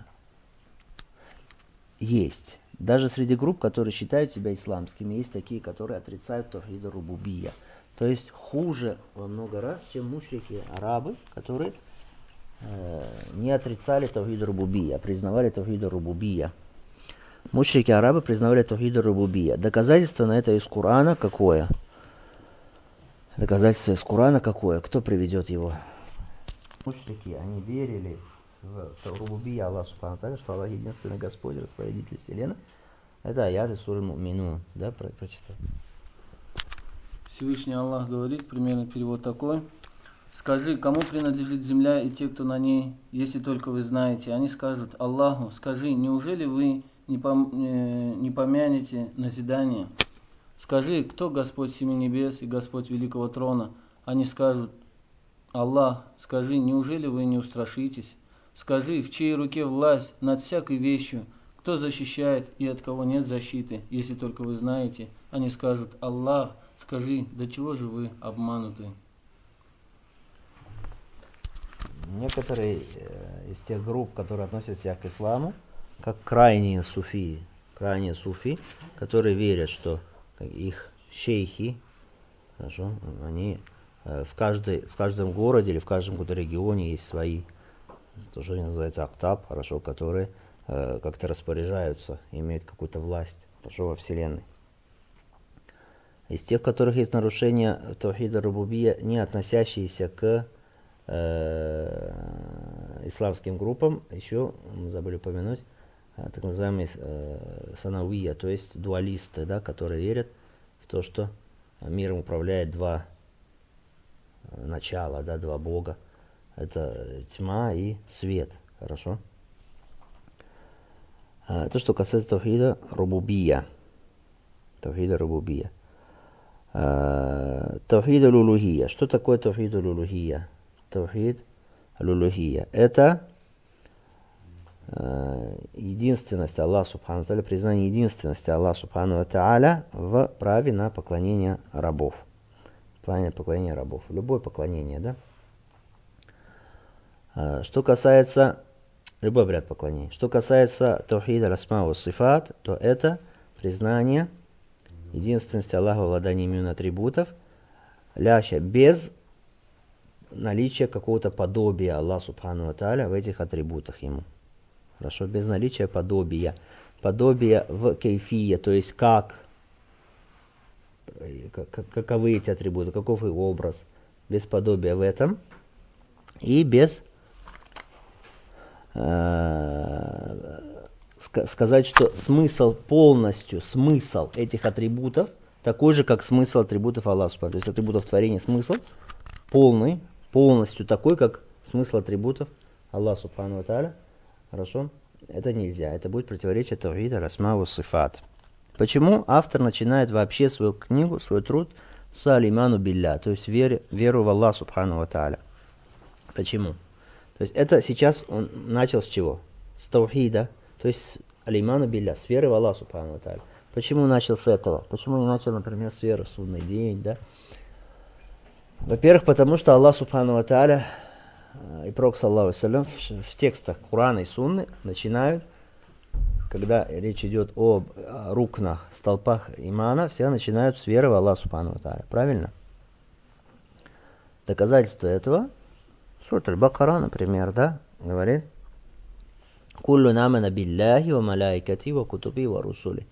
Есть. Даже среди групп, которые считают себя исламскими, есть такие, которые отрицают тавхид рубубия. То есть хуже во много раз, чем мушрики арабы, которые э, не отрицали тавхид рубубия, а признавали тавхид рубубия. Мушрики арабы признавали тавхид рубубия. Доказательство на это из Корана какое? Доказательство из Корана какое? Кто приведет его? Мушрики, они верили в рубубия Аллаха Субхану ва Тааля, что Аллах единственный Господь, распорядитель вселенной. Это аяты суры Му'минун, да, про- прочитал. Всевышний Аллах говорит, примерно перевод такой: скажи, кому принадлежит земля и те, кто на ней, если только вы знаете. Они скажут: Аллаху. Скажи, неужели вы не, пом- э, не помянете назидание? Скажи, кто Господь семи небес и Господь великого трона? Они скажут: Аллах. Скажи, неужели вы не устрашитесь? Скажи, в чьей руке власть над всякой вещью? Кто защищает и от кого нет защиты, если только вы знаете? Они скажут: Аллах. Скажи, до чего же вы обмануты? Некоторые из тех групп, которые относят себя к исламу, как крайние суфии, крайние суфи, которые верят, что их шейхи, хорошо, они в, каждой, в каждом городе или в каждом каком-то регионе есть свои, то, что называется актаб, хорошо, которые э, как-то распоряжаются, имеют какую-то власть, хорошо, во вселенной. Из тех, у которых есть нарушение тавхида рубубия, не относящиеся к э, исламским группам, еще мы забыли упомянуть, э, так называемые э, санавия, то есть дуалисты, да, которые верят в то, что миром управляет два начала, да, два бога. Это тьма и свет. Хорошо? Это что касается тавхида рубубия. Тавхида рубубия. Тавхид аль-улухия. Что такое тавхид аль-улухия? Тавхид аль-улухия. Это единственности Аллаха Субхану Тааля, признание единственности Аллаха Субхану Тааля в праве на поклонение рабов. Поклонение, поклонение рабов. Любое поклонение, да? Что касается любой обряд поклонения. Что касается таухида расма ва сифат, то это признание единственности Аллаха в обладании имен и атрибутов, ляща без наличия какого-то подобия Аллаха Субхану ва Тааля в этих атрибутах ему. Хорошо, без наличия подобия. Подобие в кейфия, то есть как, как, каковы эти атрибуты, каков их образ, без подобия в этом и без э, сказать, что смысл полностью, смысл этих атрибутов такой же, как смысл атрибутов Аллаха Субхану. То есть атрибутов творения смысл полный, полностью такой, как смысл атрибутов Аллаха Субхану ва Тааля. Хорошо? Это нельзя. Это будет противоречие таухида расма ва сифат. Почему автор начинает вообще свою книгу, свой труд с алиману билля, то есть вере, веру в Аллаха Субхану ва Тааля? Почему? То есть это сейчас он начал с чего? С таухида, то есть алиману билля, с веры в Аллаха Субхану ва Тааля. Почему начал с этого? Почему не начал, например, с веры в судный день, да? Во-первых, потому что Аллах Субхану ва Тааля и Пророк саллаллаху алейхи ва саллям в текстах Корана и Сунны начинают, когда речь идет о рукнах, столпах имана, все начинают с веры в Аллаха Субхану ва Тааля. Правильно? Доказательство этого сура Аль-Бакара, например, да, говорит: «Куллун амана билляхи ва малайкати ва кутуби ва русули».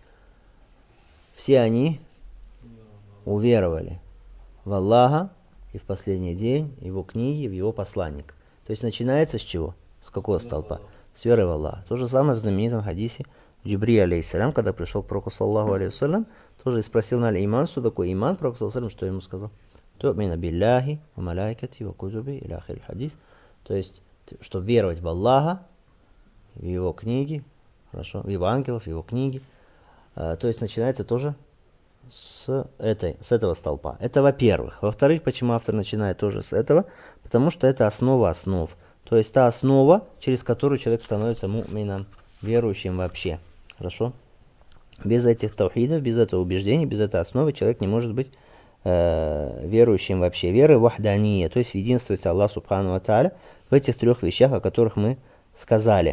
Все они уверовали в Аллаха и в последний день, его книги, в его посланник. То есть начинается с чего? С какого столпа? С веры в Аллаха. То же самое в знаменитом хадисе Джибриль алейхиссалям, когда пришел к пророку саллаллаху алейхи вассалям, тоже и спросил на иман, что такое иман. Пророк саллаллаху алейхи вассалям, что ему сказал? Ту'мина билляхи ва малайкати ва кутуби иля ахир хадис. То есть, что веровать в Аллаха, в его книги, хорошо, в его ангелов, в его книги. То есть начинается тоже с, этой, с этого столпа. Это во-первых. Во-вторых, почему автор начинает тоже с этого? Потому что это основа основ. То есть та основа, через которую человек становится му'мином, верующим вообще. Хорошо? Без этих таухидов, без этого убеждения, без этой основы человек не может быть э, верующим вообще. Вера вахдания, то есть в единственность Аллаха Субхану ва Тааля в этих трех вещах, о которых мы сказали.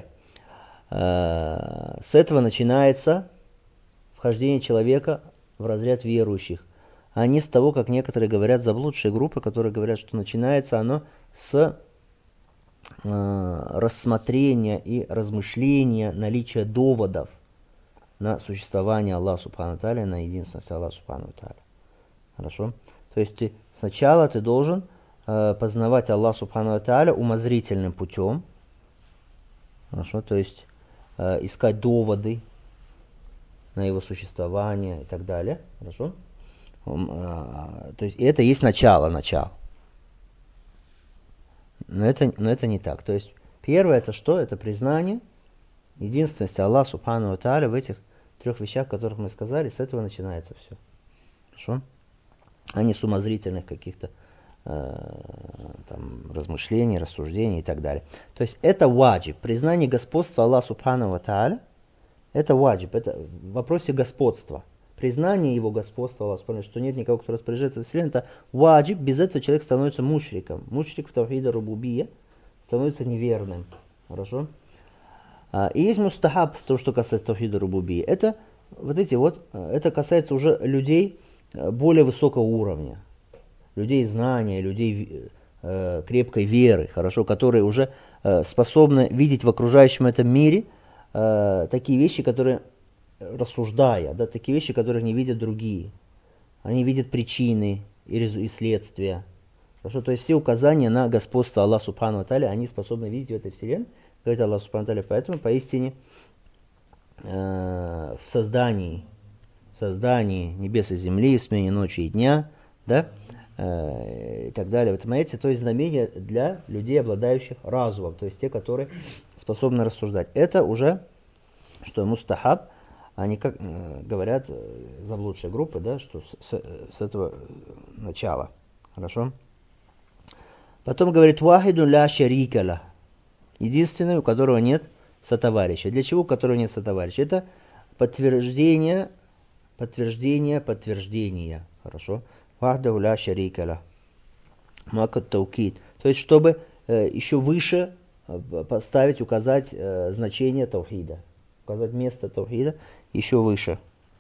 Э, с этого начинается вхождение человека в разряд верующих, а не с того, как некоторые говорят, заблудшие группы, которые говорят, что начинается оно с э, рассмотрения и размышления наличия доводов на существование Аллаха Субхану Тааля, на единственность Аллаха Субхану Тааля. Хорошо? То есть ты, сначала ты должен э, познавать Аллаха Субхану Тааля умозрительным путем. Хорошо? То есть э, искать доводы на его существование и так далее. Хорошо? То есть это есть начало, начало. Но это, но это не так. То есть первое это что? Это признание единственности Аллаха Субхану ва Тааля в этих трех вещах, о которых мы сказали. С этого начинается все. Хорошо? А не с умозрительных каких-то э, там, размышлений, рассуждений и так далее. То есть это ваджиб. Признание господства Аллаха Субхану ва Тааля. Это ваджиб, это в вопросе господства. Признание его господства, Аллах, что нет никого, кто распоряжается вселенной, это ваджиб, без этого человек становится мушриком. Мушрик в таухида рубубия становится неверным. Хорошо? И есть мустахаб, то, что касается таухида рубубии. Это вот эти вот, это касается уже людей более высокого уровня. Людей знания, людей э, крепкой веры, хорошо, которые уже э, способны видеть в окружающем этом мире такие вещи, которые, рассуждая, да, такие вещи, которых не видят другие. Они видят причины и, и следствия. Хорошо? То есть все указания на господство Аллаха Субхану ва Тааля, они способны видеть в этой вселенной. Говорит Аллах Субхану ва Тааля, поэтому поистине э, в создании, в создании небес и земли, в смене ночи и дня, да, и так далее. В этом аяте, то есть знамение для людей, обладающих разумом, то есть те, которые способны рассуждать. Это уже, что мустахаб, они как э, говорят заблудшие группы, да, что с, с этого начала. Хорошо? Потом говорит вахиду ля шарика ля. Единственный, у которого нет сотоварища. Для чего у которого нет сотоварища? Это подтверждение, подтверждение, подтверждение. Хорошо. Вахдаху ля шарика лах. Макат таукид. То есть, чтобы э, еще выше поставить, указать э, значение таухида. Указать место таухида еще выше.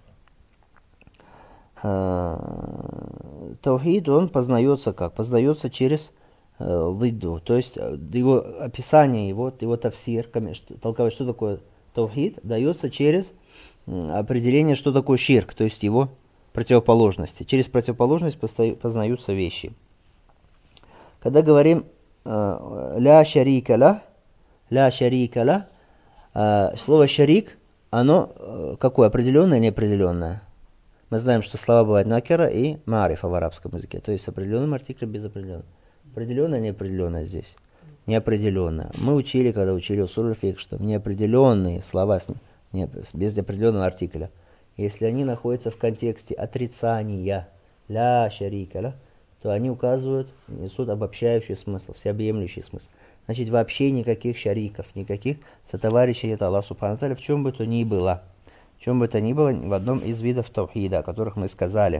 Таухид, он познается как? Познается через лидду. То есть его описание, его, его тафсир, толковать, что такое таухид, дается через определение, что такое ширк, то есть его противоположности. Через противоположность познаются вещи. Когда говорим ля шарика ла, ля шарика ла, слово шарик, оно какое? Определенное, неопределенное? Мы знаем, что слова бывают накера и маарифа в арабском языке, то есть с определенным артиклем, без определенного. Определенное, неопределенное здесь. Неопределенное. Мы учили, когда учили усуль аль-фикх, что неопределенные слова без определенного артикля, если они находятся в контексте отрицания ля шарика ла, то они указывают, несут обобщающий смысл, всеобъемлющий смысл. Значит, вообще никаких шариков, никаких сотоварищей нет Аллах субхану тааля, в чем бы то ни было. В чем бы то ни было, в одном из видов таухида, о которых мы сказали.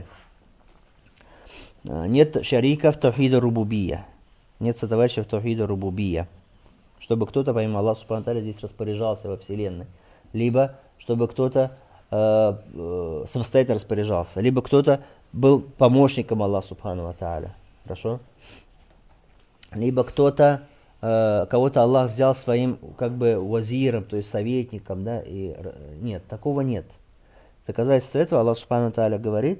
Нет шариков таухида рубубия. Нет сотоварища таухида рубубия. Чтобы кто-то, помимо Аллаха субхану тааля, здесь распоряжался во Вселенной. Либо, чтобы кто-то э, э, самостоятельно распоряжался. Либо кто-то был помощником Аллаха субхану тааля. Хорошо? Либо кто-то, э, кого-то Аллах взял своим, как бы, вазиром, то есть советником, да, и нет, такого нет. Доказательство этого Аллах субхану тааля говорит: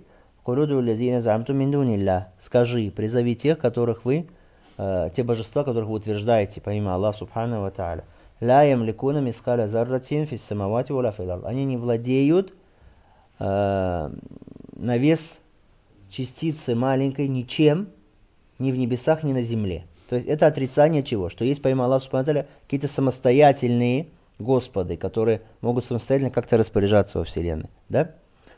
скажи, призови тех, которых вы, э, те божества, которых вы утверждаете, помимо Аллаха субхану тааля. Они не владеют э, на вес частицы маленькой ничем, ни в небесах, ни на земле. То есть это отрицание чего? Что есть помимо Аллаха субхану тааля какие-то самостоятельные Господы, которые могут самостоятельно как-то распоряжаться во Вселенной. Да?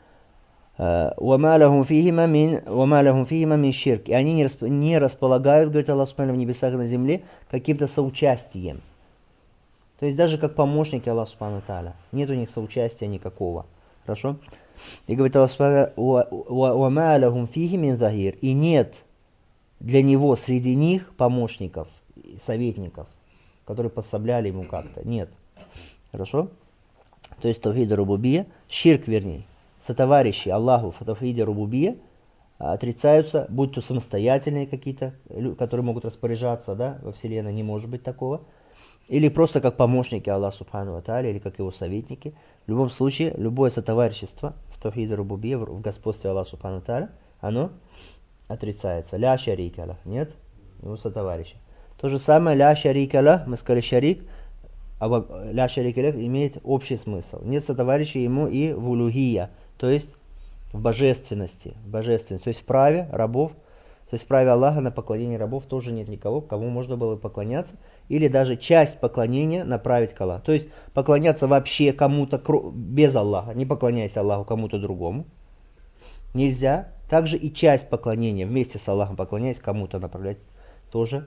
وَمَا لَهُمْ فِيهِمَا مِنْ شِرْكٍ. И они не, расп... не располагают, говорит Аллах субхану, в небесах и на земле каким-то соучастием. То есть даже как помощники Аллаха субхану тааля. Нет у них соучастия никакого. Хорошо? И говорит Аллах субхану: وَمَا لَهُمْ فِيهِ مِنْ ظَهِيرٍ. И нет для него среди них помощников, советников, которые подсобляли ему как-то. Нет. Хорошо? То есть таухид рубубия, ширк вернее, сотоварищи Аллаху в таухиде рубубия отрицаются, будь то самостоятельные какие-то, которые могут распоряжаться, да, во Вселенной, не может быть такого. Или просто как помощники Аллаха субхану тааля, или как его советники. В любом случае, любое сотоварищество в таухиде рубубия, в господстве Аллаха субхану тааля, оно отрицается. Ля шарика ла. Нет? Его сотоварища. То же самое ля шарика ла, мы сказали шарик, а ля шарика ла имеет общий смысл. Нет сотоварища ему и в улухия, то есть в божественности, в божественности, то есть в праве рабов, то есть в праве Аллаха на поклонение рабов тоже нет никого, кому можно было поклоняться, или даже часть поклонения направить к Аллаху. То есть поклоняться вообще кому-то без Аллаха, не поклоняясь Аллаху кому-то другому, нельзя. Также и часть поклонения вместе с Аллахом, поклоняясь кому-то, направлять тоже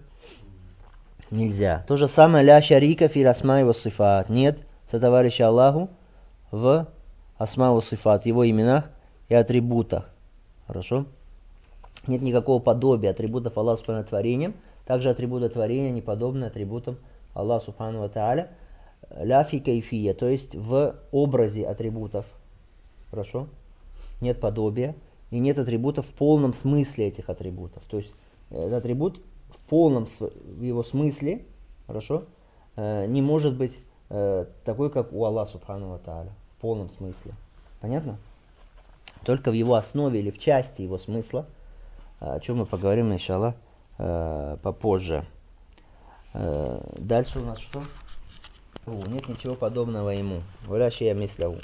нельзя. То же самое ля шарика фи асма ва сифат. Нет сотоварища Аллаху в асма ва сифат, его именах и атрибутах. Хорошо? Нет никакого подобия атрибутов Аллаха субхану творением. Также атрибуты творения не подобны атрибутам Аллаха субхану тааля. Ля фи кайфия, то есть в образе атрибутов. Хорошо? Нет подобия. И нет атрибутов в полном смысле этих атрибутов. То есть этот атрибут в полном в его смысле, хорошо, не может быть такой, как у Аллаха субхану тааля. В полном смысле. Понятно? Только в его основе или в части его смысла, о чем мы поговорим, иншаллах, попозже. Дальше у нас что? О, нет ничего подобного ему. Валя шейя мисляху.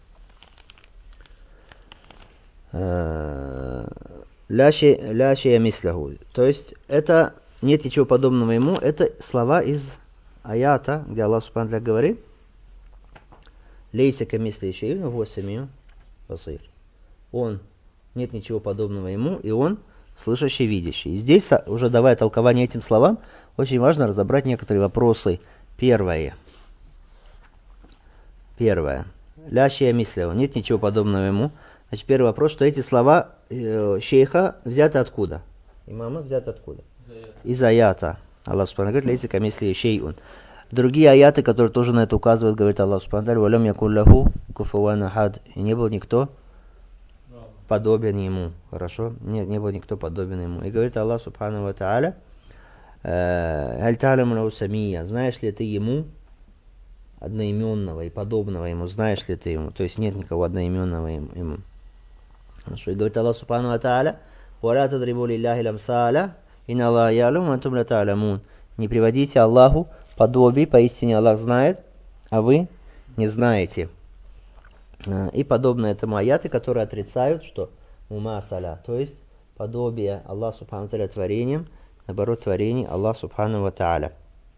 Ля шейя мисляху. То есть это нет ничего подобного ему. Это слова из аята, где Аллах субхану тааля говорит: лейса камисли шей'ун ва сами'ун басир. Он, нет ничего подобного ему, и он слышащий, видящий. И здесь, уже давая толкование этим словам, очень важно разобрать некоторые вопросы. Первое. Первое. Ля шея мислеу. Нет ничего подобного ему. Значит, первый вопрос, что эти слова э, шейха взяты откуда? Имама взяты откуда? Из аята. Аллах субхану говорит, лейса камисли шейун. Другие аяты, которые тоже на это указывают, говорит Аллах субхану валям якуллаху куфуан ахад. И не был никто подобен ему. Хорошо? Нет, не был никто подобен ему. И говорит Аллах субхану ва тааля, халь та'ламу лаху самия. Знаешь ли ты ему одноименного и подобного ему? Знаешь ли ты ему? То есть нет никого одноименного ему. Хорошо. И говорит Аллах субхану ва тааля, валя тадрибу лилляхи ламсаля, инна Аллаха я'ламу ва антум ла та'ламун. Не приводите Аллаху подобий, поистине Аллах знает, а вы не знаете. И подобно этому аяты, которые отрицают, что мумасаля, то есть подобие Аллах субхану ва тааля творением, наоборот, творений Аллах субхану ва тааля.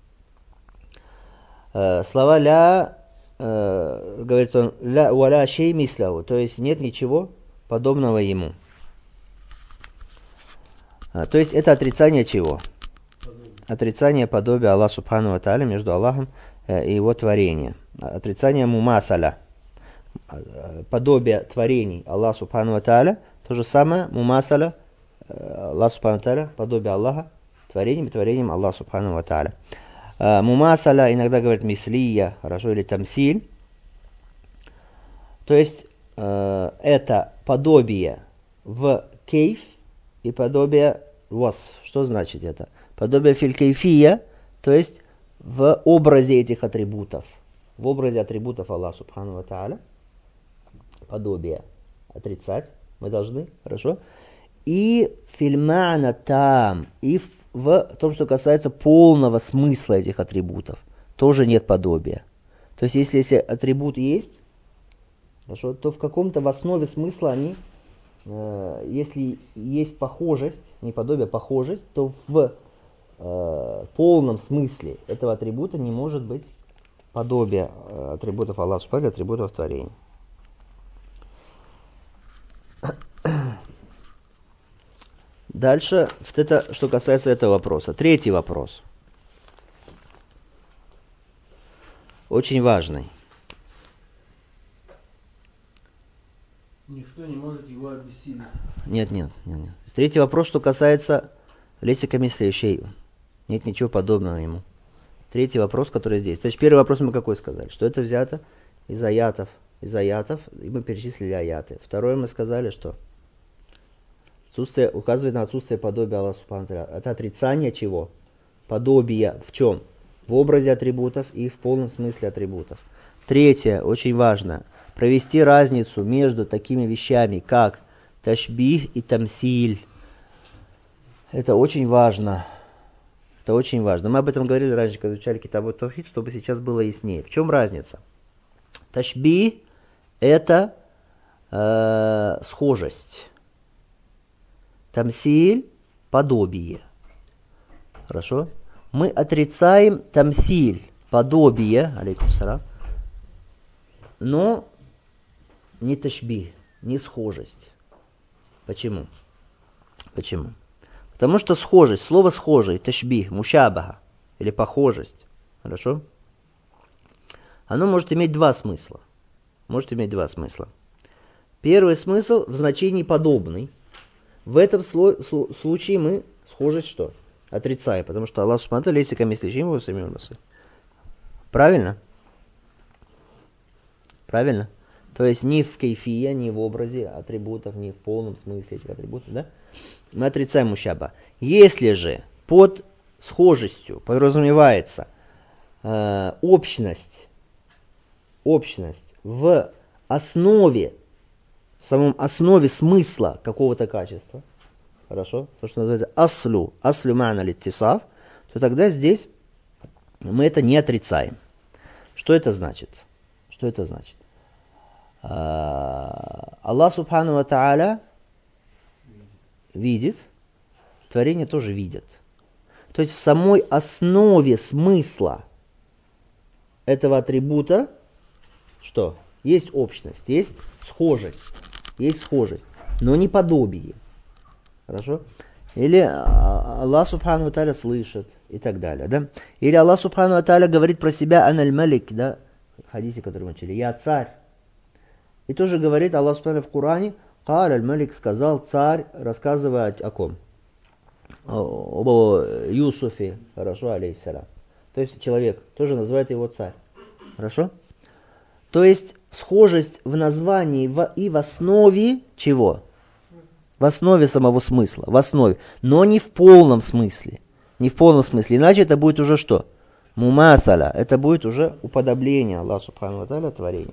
Слова ля, говорит он, ля валя шей мисляу, то есть нет ничего подобного ему. То есть это отрицание чего? Отрицание подобия Аллаха субхану ва тааля между Аллахом и его творением. Отрицание мумасаля. Подобие творений Аллаха субхану ва тааля. То же самое мумасаля Аллаха субхану ва тааля. Подобие Аллаха творением и творением Аллаха субхану ва тааля. Мумасаля иногда говорят мислия, хорошо, или тамсиль. То есть это подобие в кейф и подобие васф. Что значит это? Подобие филь-кейфия, то есть в образе этих атрибутов. В образе атрибутов Аллаха субхану ва тааля. Подобие отрицать мы должны, хорошо? И фильмана там, и в, в том, что касается полного смысла этих атрибутов, тоже нет подобия. То есть, если, если атрибут есть, хорошо, то в каком-то в основе смысла они, э, если есть похожесть, не подобие, похожесть, то в э, полном смысле этого атрибута не может быть подобия э, атрибутов Аллаха субхану ва тааля, атрибутов творения. Дальше, вот это, что касается этого вопроса. Третий вопрос. Очень важный. Ничто не может его обессилить. Нет, нет, нет, нет. Третий вопрос, что касается лейса камисли шей. Нет ничего подобного ему. Третий вопрос, который здесь. Значит, первый вопрос мы какой сказали? Что это взято из аятов. Из аятов, и мы перечислили аяты. Второе мы сказали, что отсутствие, указывает на отсутствие подобия Аллаха субхану ва тааля. Это отрицание чего? Подобие в чем? В образе атрибутов и в полном смысле атрибутов. Третье, очень важно, провести разницу между такими вещами, как ташбих и тамсиль. Это очень важно. Это очень важно. Мы об этом говорили раньше, когда изучали Китаб ат-Таухид, чтобы сейчас было яснее. В чем разница? Ташбих – это э, схожесть. Тамсиль – подобие. Хорошо? Мы отрицаем тамсиль, подобие, алейкум салам, но не ташбих, не схожесть. Почему? Почему? Потому что схожесть, слово схожий, ташбих, мушабаха, или похожесть, хорошо? Оно может иметь два смысла. Может иметь два смысла. Первый смысл в значении подобный. В этом сло- сло- случае мы схожесть что? Отрицаем, потому что Аллах субхану ва тааля лейса камисли шей'ун ва хува сами'уль басир. Правильно? Правильно? То есть ни в кейфия, ни в образе атрибутов, ни в полном смысле этих атрибутов, да? Мы отрицаем мушаба. Если же под схожестью подразумевается э, общность, общность в основе, в самом основе смысла какого-то качества, хорошо, то, что называется аслу, аслу ма'на литтисаф, то тогда здесь мы это не отрицаем. Что это значит? Что это значит? Аллах субхану ва тааля видит, творение тоже видят. То есть в самой основе смысла этого атрибута что? Есть общность, есть схожесть, есть схожесть, но не подобие. Хорошо? Или Аллах субхану ва тааля слышит и так далее, да? Или Аллах субхану ва тааля говорит про себя аналь малик, да? хадисе, который мы учили. Я царь. И тоже говорит Аллах Субхану в Коране, Каль аль-Малик сказал царь, рассказывая о ком? Об Юсуфе, хорошо, алейхиссалям. То есть человек тоже называет его царь. Хорошо? То есть схожесть в названии и в основе чего? В основе самого смысла, в основе. Но не в полном смысле. Не в полном смысле. Иначе это будет уже что? Мумасаля. Это будет уже уподобление Аллаха Субхану ва Тааля творению.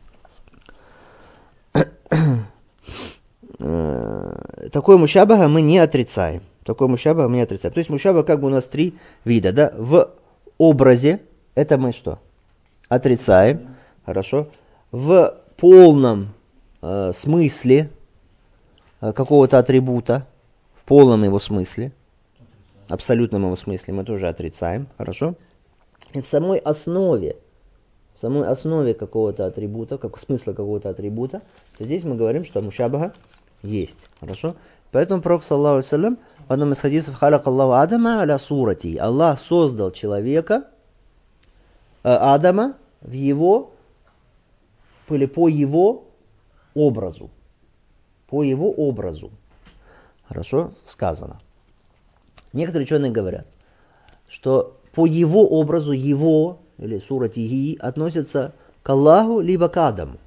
Такой мушабаха мы не отрицаем. Такой мушабаха мы не отрицаем. То есть мушабаха как бы у нас три вида. Да? В образе это мы что? Отрицаем. Хорошо. В полном э, смысле э, какого-то атрибута, в полном его смысле, абсолютном его смысле мы тоже отрицаем. Хорошо. И в самой основе, в самой основе какого-то атрибута, как смысла какого-то атрибута, то здесь мы говорим, что мушабаха есть. Хорошо. Поэтому Пророк саллаллаху алейхи ва саллям в одном из хадисов халак Аллаху Адама аля сурати. Аллах создал человека, э, Адама, в его, или по его образу. По его образу. Хорошо сказано. Некоторые ученые говорят, что по его образу, его, или суратихи, относится к Аллаху, либо к Адаму.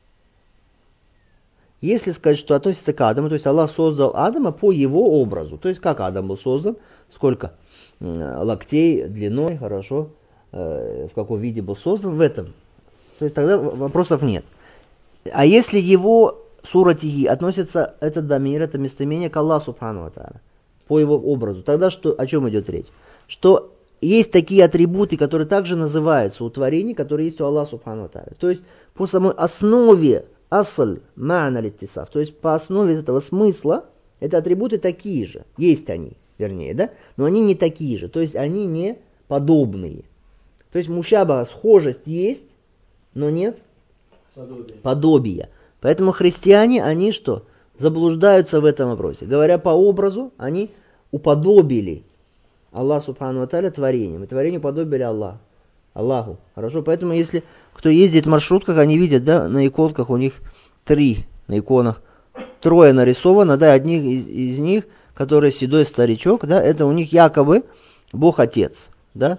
Если сказать, что относится к Адаму, то есть Аллах создал Адама по его образу. То есть как Адам был создан, сколько локтей длиной, хорошо, в каком виде был создан, в этом. То есть тогда вопросов нет. А если его суратихи относится, этот дамир, это местоимение к Аллаху Субхану ва Тааля, по его образу, тогда что, о чем идет речь? Что есть такие атрибуты, которые также называются у творений, которые есть у Аллаха Субхану ва Тааля. То есть по самой основе, асль, ма'на литтисаф, то есть по основе этого смысла, это атрибуты такие же, есть они, вернее, да, но они не такие же, то есть они не подобные. То есть мушаба, схожесть есть, но нет подобия. подобия. Поэтому христиане, они что? Заблуждаются в этом вопросе. Говоря по образу, они уподобили Аллах Субхану ва Тааля творением. И творению подобили Аллах. Аллаху. Хорошо? Поэтому если кто ездит в маршрутках, они видят, да, на иконках у них три, на иконах трое нарисовано, да, одних из, из них, который седой старичок, да, это у них якобы Бог Отец, да.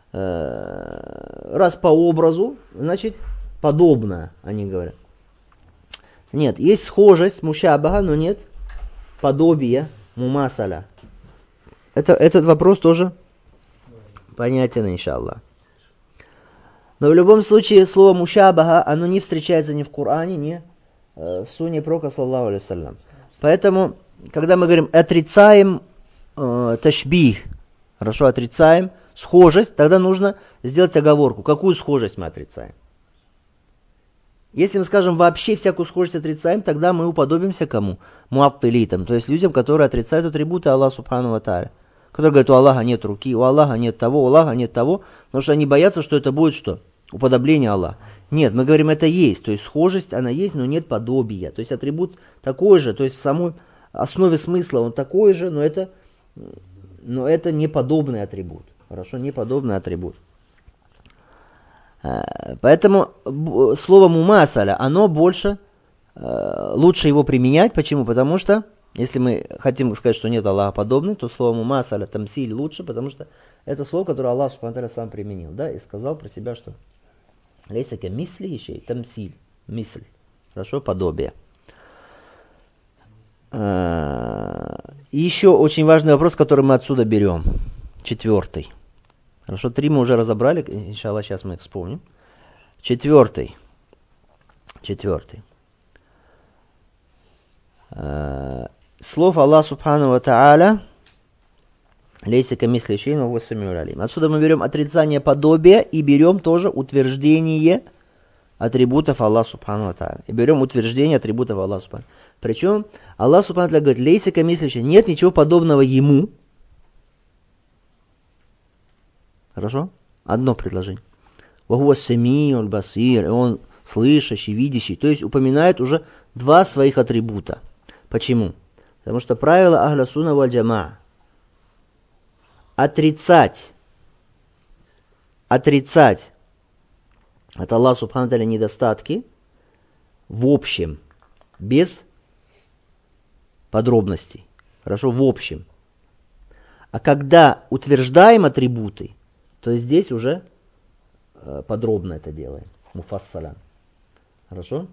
Раз по образу, значит, подобное, они говорят. Нет, есть схожесть, мушабаха, но нет подобия, мумасаля. Это, этот вопрос тоже понятен, иншаллах. Но в любом случае слово мушабаха, оно не встречается ни в Коране, ни в сунне Пророка саллаллаху алейхи ва саллям. Поэтому, когда мы говорим отрицаем э, ташбих, хорошо, отрицаем схожесть, тогда нужно сделать оговорку. Какую схожесть мы отрицаем? Если мы скажем вообще всякую схожесть отрицаем, тогда мы уподобимся кому? Муаттилитам, то есть людям, которые отрицают атрибуты Аллаха Субхану ва Тааля. Которые говорят, у Аллаха нет руки, у Аллаха нет того, у Аллаха нет того, потому что они боятся, что это будет что? Уподобление Аллаха. Нет, мы говорим, это есть, то есть схожесть, она есть, но нет подобия. То есть атрибут такой же, то есть в самой основе смысла он такой же, но это, но это не подобный атрибут. Хорошо, не подобный атрибут. Поэтому слово мумасаля, оно больше, лучше его применять. Почему? Потому что, если мы хотим сказать, что нет Аллаха подобных, то слово мумасаля, тамсиль лучше, потому что это слово, которое Аллах Субхану ва Тааля сам применил, да, и сказал про себя, что лейсака мисли еще, тамсиль, мисль, хорошо, подобие. И еще очень важный вопрос, который мы отсюда берем, четвертый. Хорошо, три мы уже разобрали, иншаллах, сейчас мы их вспомним. Четвертый. Четвертый. Слов Аллаха Субхану ва Тааля лейса камисли шей'ун ва хуа ас-сами'ул алим. Отсюда мы берем отрицание подобия и берем тоже утверждение атрибутов Аллаха Субхану ва Тааля. И берем утверждение атрибутов Аллаха Субхану. Причем Аллах Субхану ва Тааля говорит, лейса камисли шей'ун, нет ничего подобного ему. Хорошо? Одно предложение. Ва хуа ас-сами'ул басир, и он слышащий, видящий. То есть упоминает уже два своих атрибута. Почему? Потому что правило ахля сунна валь джамаа. Отрицать. Отрицать от Аллаха Субхану ва Тааля недостатки в общем, без подробностей. Хорошо, в общем. А когда утверждаем атрибуты, то здесь уже э, подробно это делаем. Муфассалян. Хорошо?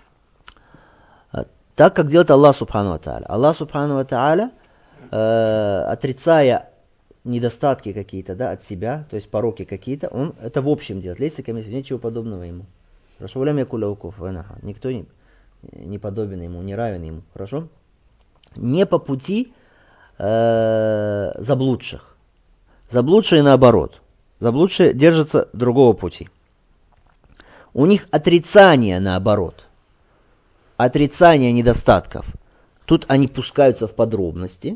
Так, как делает Аллах Субхану ва Тааля. Аллах Субхану ва Тааля, э, отрицая недостатки какие-то, да, от себя, то есть пороки какие-то, он это в общем делает. Лейса камисли, ничего подобного ему. Хорошо? Никто не, не подобен ему, не равен ему. Хорошо? Не по пути э, заблудших. Заблудшие наоборот. Заблудшие держатся другого пути. У них отрицание наоборот. Отрицание недостатков. Тут они пускаются в подробности.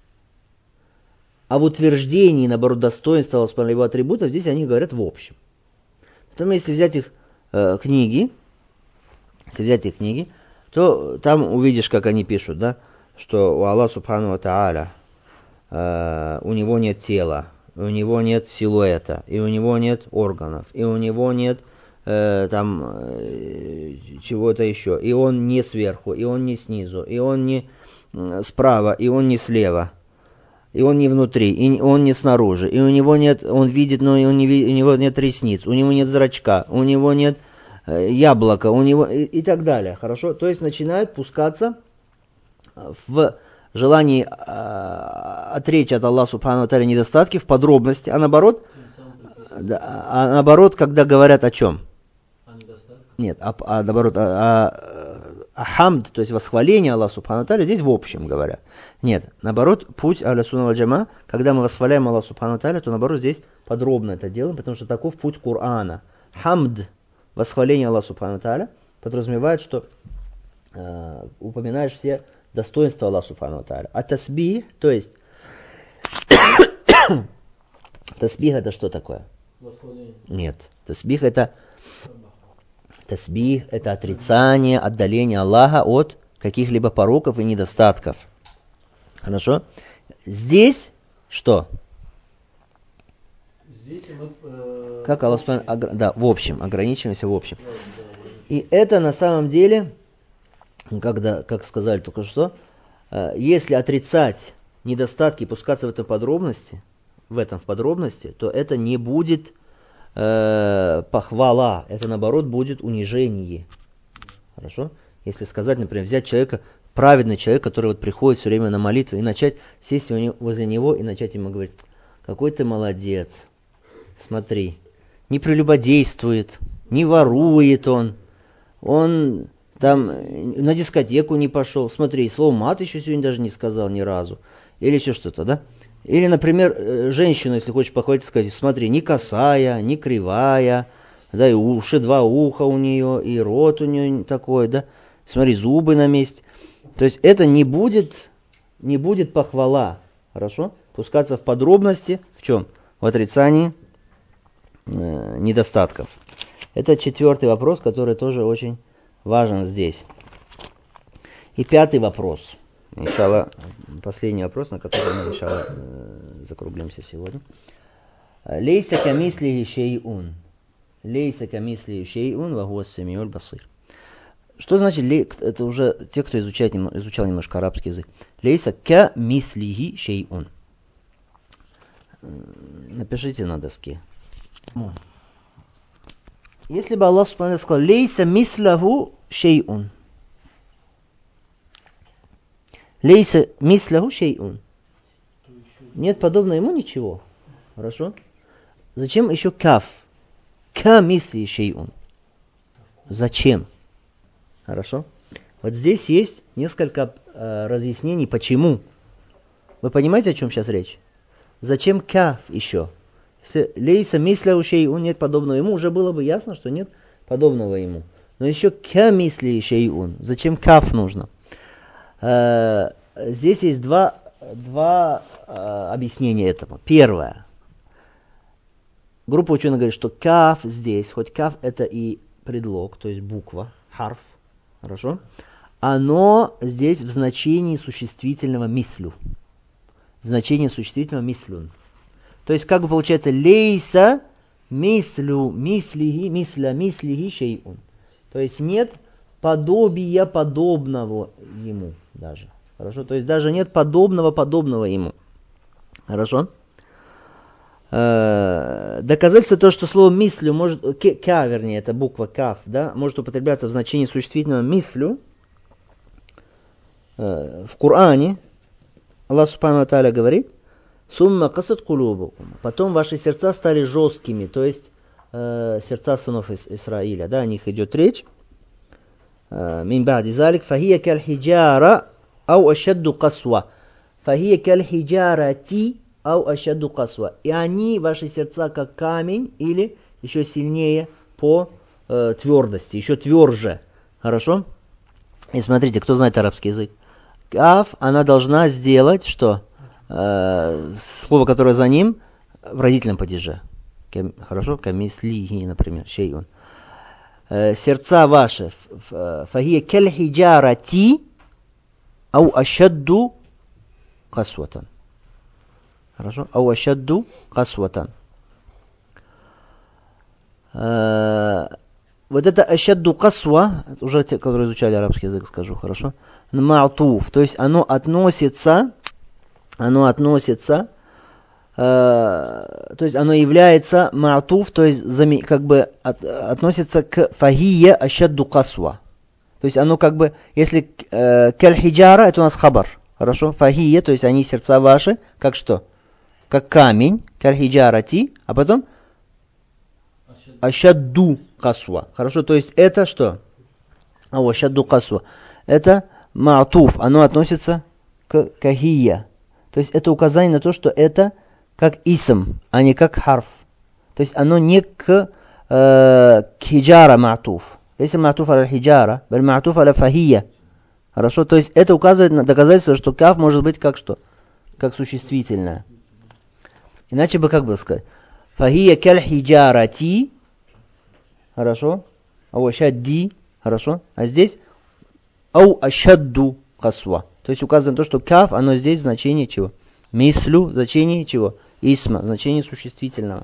А в утверждении, наоборот, достоинства его атрибутов, здесь они говорят в общем. Потом, если взять их э, книги, если взять их книги, то там увидишь, как они пишут, да, что у Аллаха Субхану ва Тааля э, у него нет тела, у него нет силуэта, и у него нет органов, и у него нет э, там э, чего-то еще, и он не сверху, и он не снизу, и он не э, справа, и он не слева. И он не внутри, и он не снаружи, и у него нет, он видит, но он не, у него нет ресниц, у него нет зрачка, у него нет э, яблока, у него и, и так далее, хорошо? То есть начинают пускаться в желании э, отречь от Аллаха Субхану ва Тааля недостатки в подробности, а наоборот, да, а наоборот, когда говорят о чем? Нет, а, а наоборот, а, а, а хамд, то есть восхваление Аллаха Субхану ва Тааля, здесь в общем говорят. Нет, наоборот, путь Ахлю Сунна валь Джамаа, когда мы восхваляем Аллаха Субхану ва Тааля, то наоборот здесь подробно это делаем, потому что таков путь Корана. Хамд, восхваление Аллаха Субхану ва Тааля, подразумевает, что э, упоминаешь все достоинства Аллаха Субхану ва Тааля. А тасбих, то есть тасбих это что такое? Восхваление. Нет, тасбих это Тасбих – это отрицание, отдаление Аллаха от каких-либо пороков и недостатков. Хорошо? Здесь что? Здесь мы, э, как Аллах Субхану ва Тааля, да, в общем, ограничиваемся в общем. И это на самом деле, когда, как сказали только что, э, если отрицать недостатки и пускаться в этом подробности, в этом в подробности, то это не будет похвала, это наоборот будет унижение. Хорошо? Если сказать, например, взять человека, праведный человек, который вот приходит все время на молитву, и начать сесть возле него и начать ему говорить: какой ты молодец, смотри, не прелюбодействует, не ворует он, он там на дискотеку не пошел, смотри, слово мат еще сегодня даже не сказал ни разу, или еще что-то, да? Или, например, женщину, если хочешь похвалить, сказать: смотри, не косая, не кривая, да, и уши, два уха у нее, и рот у нее такой, да, смотри, зубы на месте. То есть это не будет, не будет похвала, хорошо? Пускаться в подробности, в чем? В отрицании э, недостатков. Это четвертый вопрос, который тоже очень важен здесь. И пятый вопрос. Иншалла, последний вопрос, на который мы, иншалла, закруглимся сегодня. Лейса камислихи шейун. Лейса камислихи шейун ва хуа ас-самиуль басир. Что значит, это уже те, кто изучает, изучал немножко арабский язык. Лейса камислихи шейун. Напишите на доске. Если бы Аллах Субхану ва Тааля сказал: лейса мислаху шейун. Лейса мисляху шейун. Нет подобного ему ничего. Хорошо? Зачем еще каф? Ка мисли шейун. Зачем? Хорошо? Вот здесь есть несколько э, разъяснений, почему. Вы понимаете, о чем сейчас речь? Зачем каф еще? Если лейса мисляху шейун, нет подобного ему, уже было бы ясно, что нет подобного ему. Но еще ка мисли шейун. Зачем каф нужно? Здесь есть два, два э, объяснения этому. Первое. Группа ученых говорит, что каф здесь, хоть каф это и предлог, то есть буква, харф, хорошо? Оно здесь в значении существительного мислю. В значении существительного мислюн. То есть как бы получается лейса мислю мислихи, мисля мислихи шейун. То есть нет подобия подобного ему даже. Хорошо? То есть даже нет подобного подобного ему. Хорошо? Э-э- доказательство того, что слово мислю может, ка, вернее, это буква каф, да, может употребляться в значении существительного мислю. Э- в Коране Аллах Субхану ва Тааля говорит: «Сумма касат кулубукум». Потом ваши сердца стали жесткими, то есть э, сердца сынов Ис- Исраиля, да, о них идет речь. Мин ба'ди залик фахия каль хиджара ау ашадду касва. Фахия каль хиджарати ау ашадду касва. И они, ваши сердца, как камень, или еще сильнее по э, твердости, еще тверже. Хорошо? И смотрите, кто знает арабский язык. Каф, она должна сделать что? Э, слово, которое за ним, в родительном падеже. Кам, хорошо? Камислихи, например, шейун. Э, сердца ваши. Фахия каль хиджарати ау ашадду касватан. Хорошо? Ау ашадду касватан. Вот это ашадду касва, уже те, которые изучали арабский язык, скажу, хорошо? Ма'туф, то есть оно относится, оно относится, э, то есть оно является ма'туф, то есть зами, как бы от, относится к фахия ашадду касва. То есть оно как бы, если э, каль-хиджара, это у нас хабар, хорошо? Фахия, то есть они сердца ваши, как что? Как камень, каль-хиджарати, а потом ашадду касва. Хорошо, то есть это что? А ашадду касва. Это ма'туф, оно относится к кахия. То есть это указание на то, что это как исм, а не как харф. То есть оно не к, э, к хиджара ма'туф. Если ма'туф аля хиджара, бер ма'туф аля фахия. Хорошо, то есть это указывает на доказательство, что каф может быть как что? Как существительное. Иначе бы как бы сказать? Фахия каль хиджарати. Хорошо. Ау ашадди. Хорошо. А здесь ау ашадду касва. То есть указано то, что каф, оно здесь в значении чего? Мислю в значении чего? Исма, в значении существительного.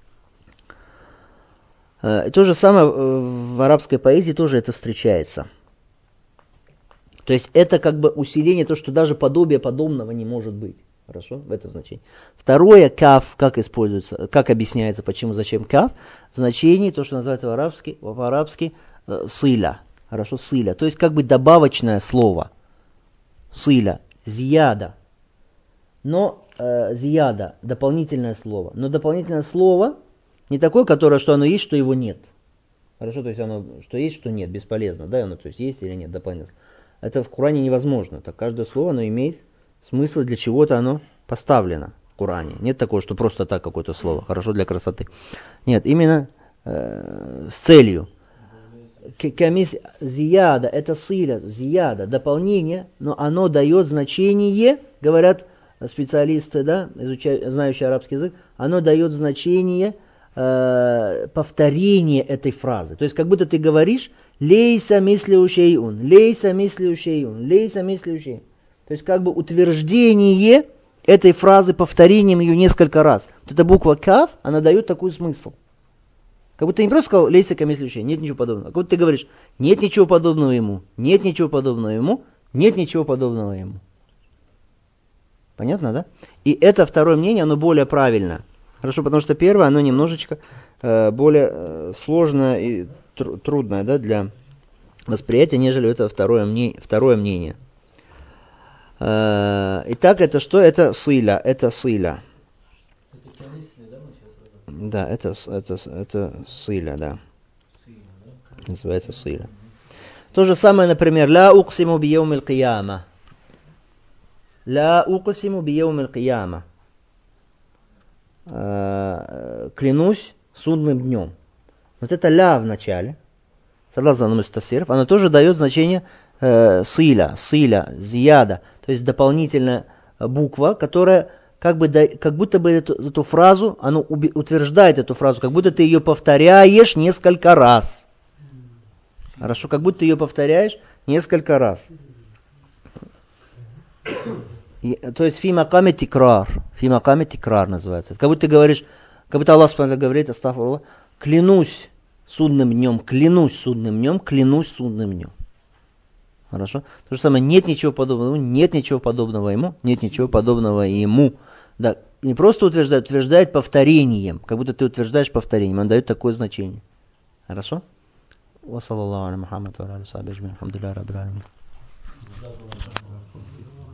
И то же самое в арабской поэзии тоже это встречается. То есть это как бы усиление, то, что даже подобия подобного не может быть. Хорошо? В этом значении. Второе, каф, как используется, как объясняется, почему, зачем каф, в значении, то, что называется в-арабски, в-арабски э, сыля. Хорошо, сыля. То есть как бы добавочное слово. Сыля, зияда. Но э, зияда, дополнительное слово. Но дополнительное слово не такое, которое, что оно есть, что его нет. Хорошо, то есть оно, что есть, что нет, бесполезно. Да, оно то есть есть или нет, дополнительное. Это в Коране невозможно. Так каждое слово, оно имеет смысл, для чего-то оно поставлено в Коране. Нет такого, что просто так какое-то слово, хорошо для красоты. Нет, именно э, с целью. Камис зияда, это сыля, зияда, дополнение, но оно дает значение, говорят специалисты, да, изучающие, знающие арабский язык, оно дает значение э, повторения этой фразы. То есть как будто ты говоришь лейса мислю шейун, лейса мислю шейун, лейса мислю шейун. То есть как бы утверждение этой фразы, повторением ее несколько раз. Вот эта буква каф, она дает такой смысл. Как будто ты не просто сказал лейса камислющий, нет ничего подобного. Как будто ты говоришь, нет ничего подобного ему, нет ничего подобного ему, нет ничего подобного ему. Понятно, да? И это второе мнение, оно более правильно. Хорошо, потому что первое, оно немножечко э, более э, сложное и тр- трудное, да, для восприятия, нежели это второе, мне, второе мнение. Итак, это что? Это сыля. Это сыля. Это кемисли, да, мы сейчас разобрали? Да, это, это, это сыля, да. Сыля, да? Называется сыля. То же самое, например, ла уксиму биевмил кияма. Ла уксиму биевмил кияма. Клянусь судным днем. Вот это ля в начале, согласно одному из тафсиров, оно тоже дает значение э, сыля, сыля, зияда, то есть дополнительная буква, которая как, бы, да, как будто бы эту, эту фразу, оно уби, утверждает эту фразу, как будто ты ее повторяешь несколько раз. Хорошо, как будто ты ее повторяешь несколько раз. И, то есть фи макаме тикрар, фи макаме тикрар называется. Как будто ты говоришь, Как будто Аллах субхану говорит, астафируллах, клянусь судным днем, клянусь судным днем, клянусь судным днем. Хорошо? То же самое, нет ничего подобного, нет ничего подобного ему, нет ничего подобного ему. Да, не просто утверждает, утверждает повторением, как будто ты утверждаешь повторением, он дает такое значение. Хорошо? Ва саллаллаху аля Мухаммад ва аля сахбихи, алхамдулиллахи раббил аламин.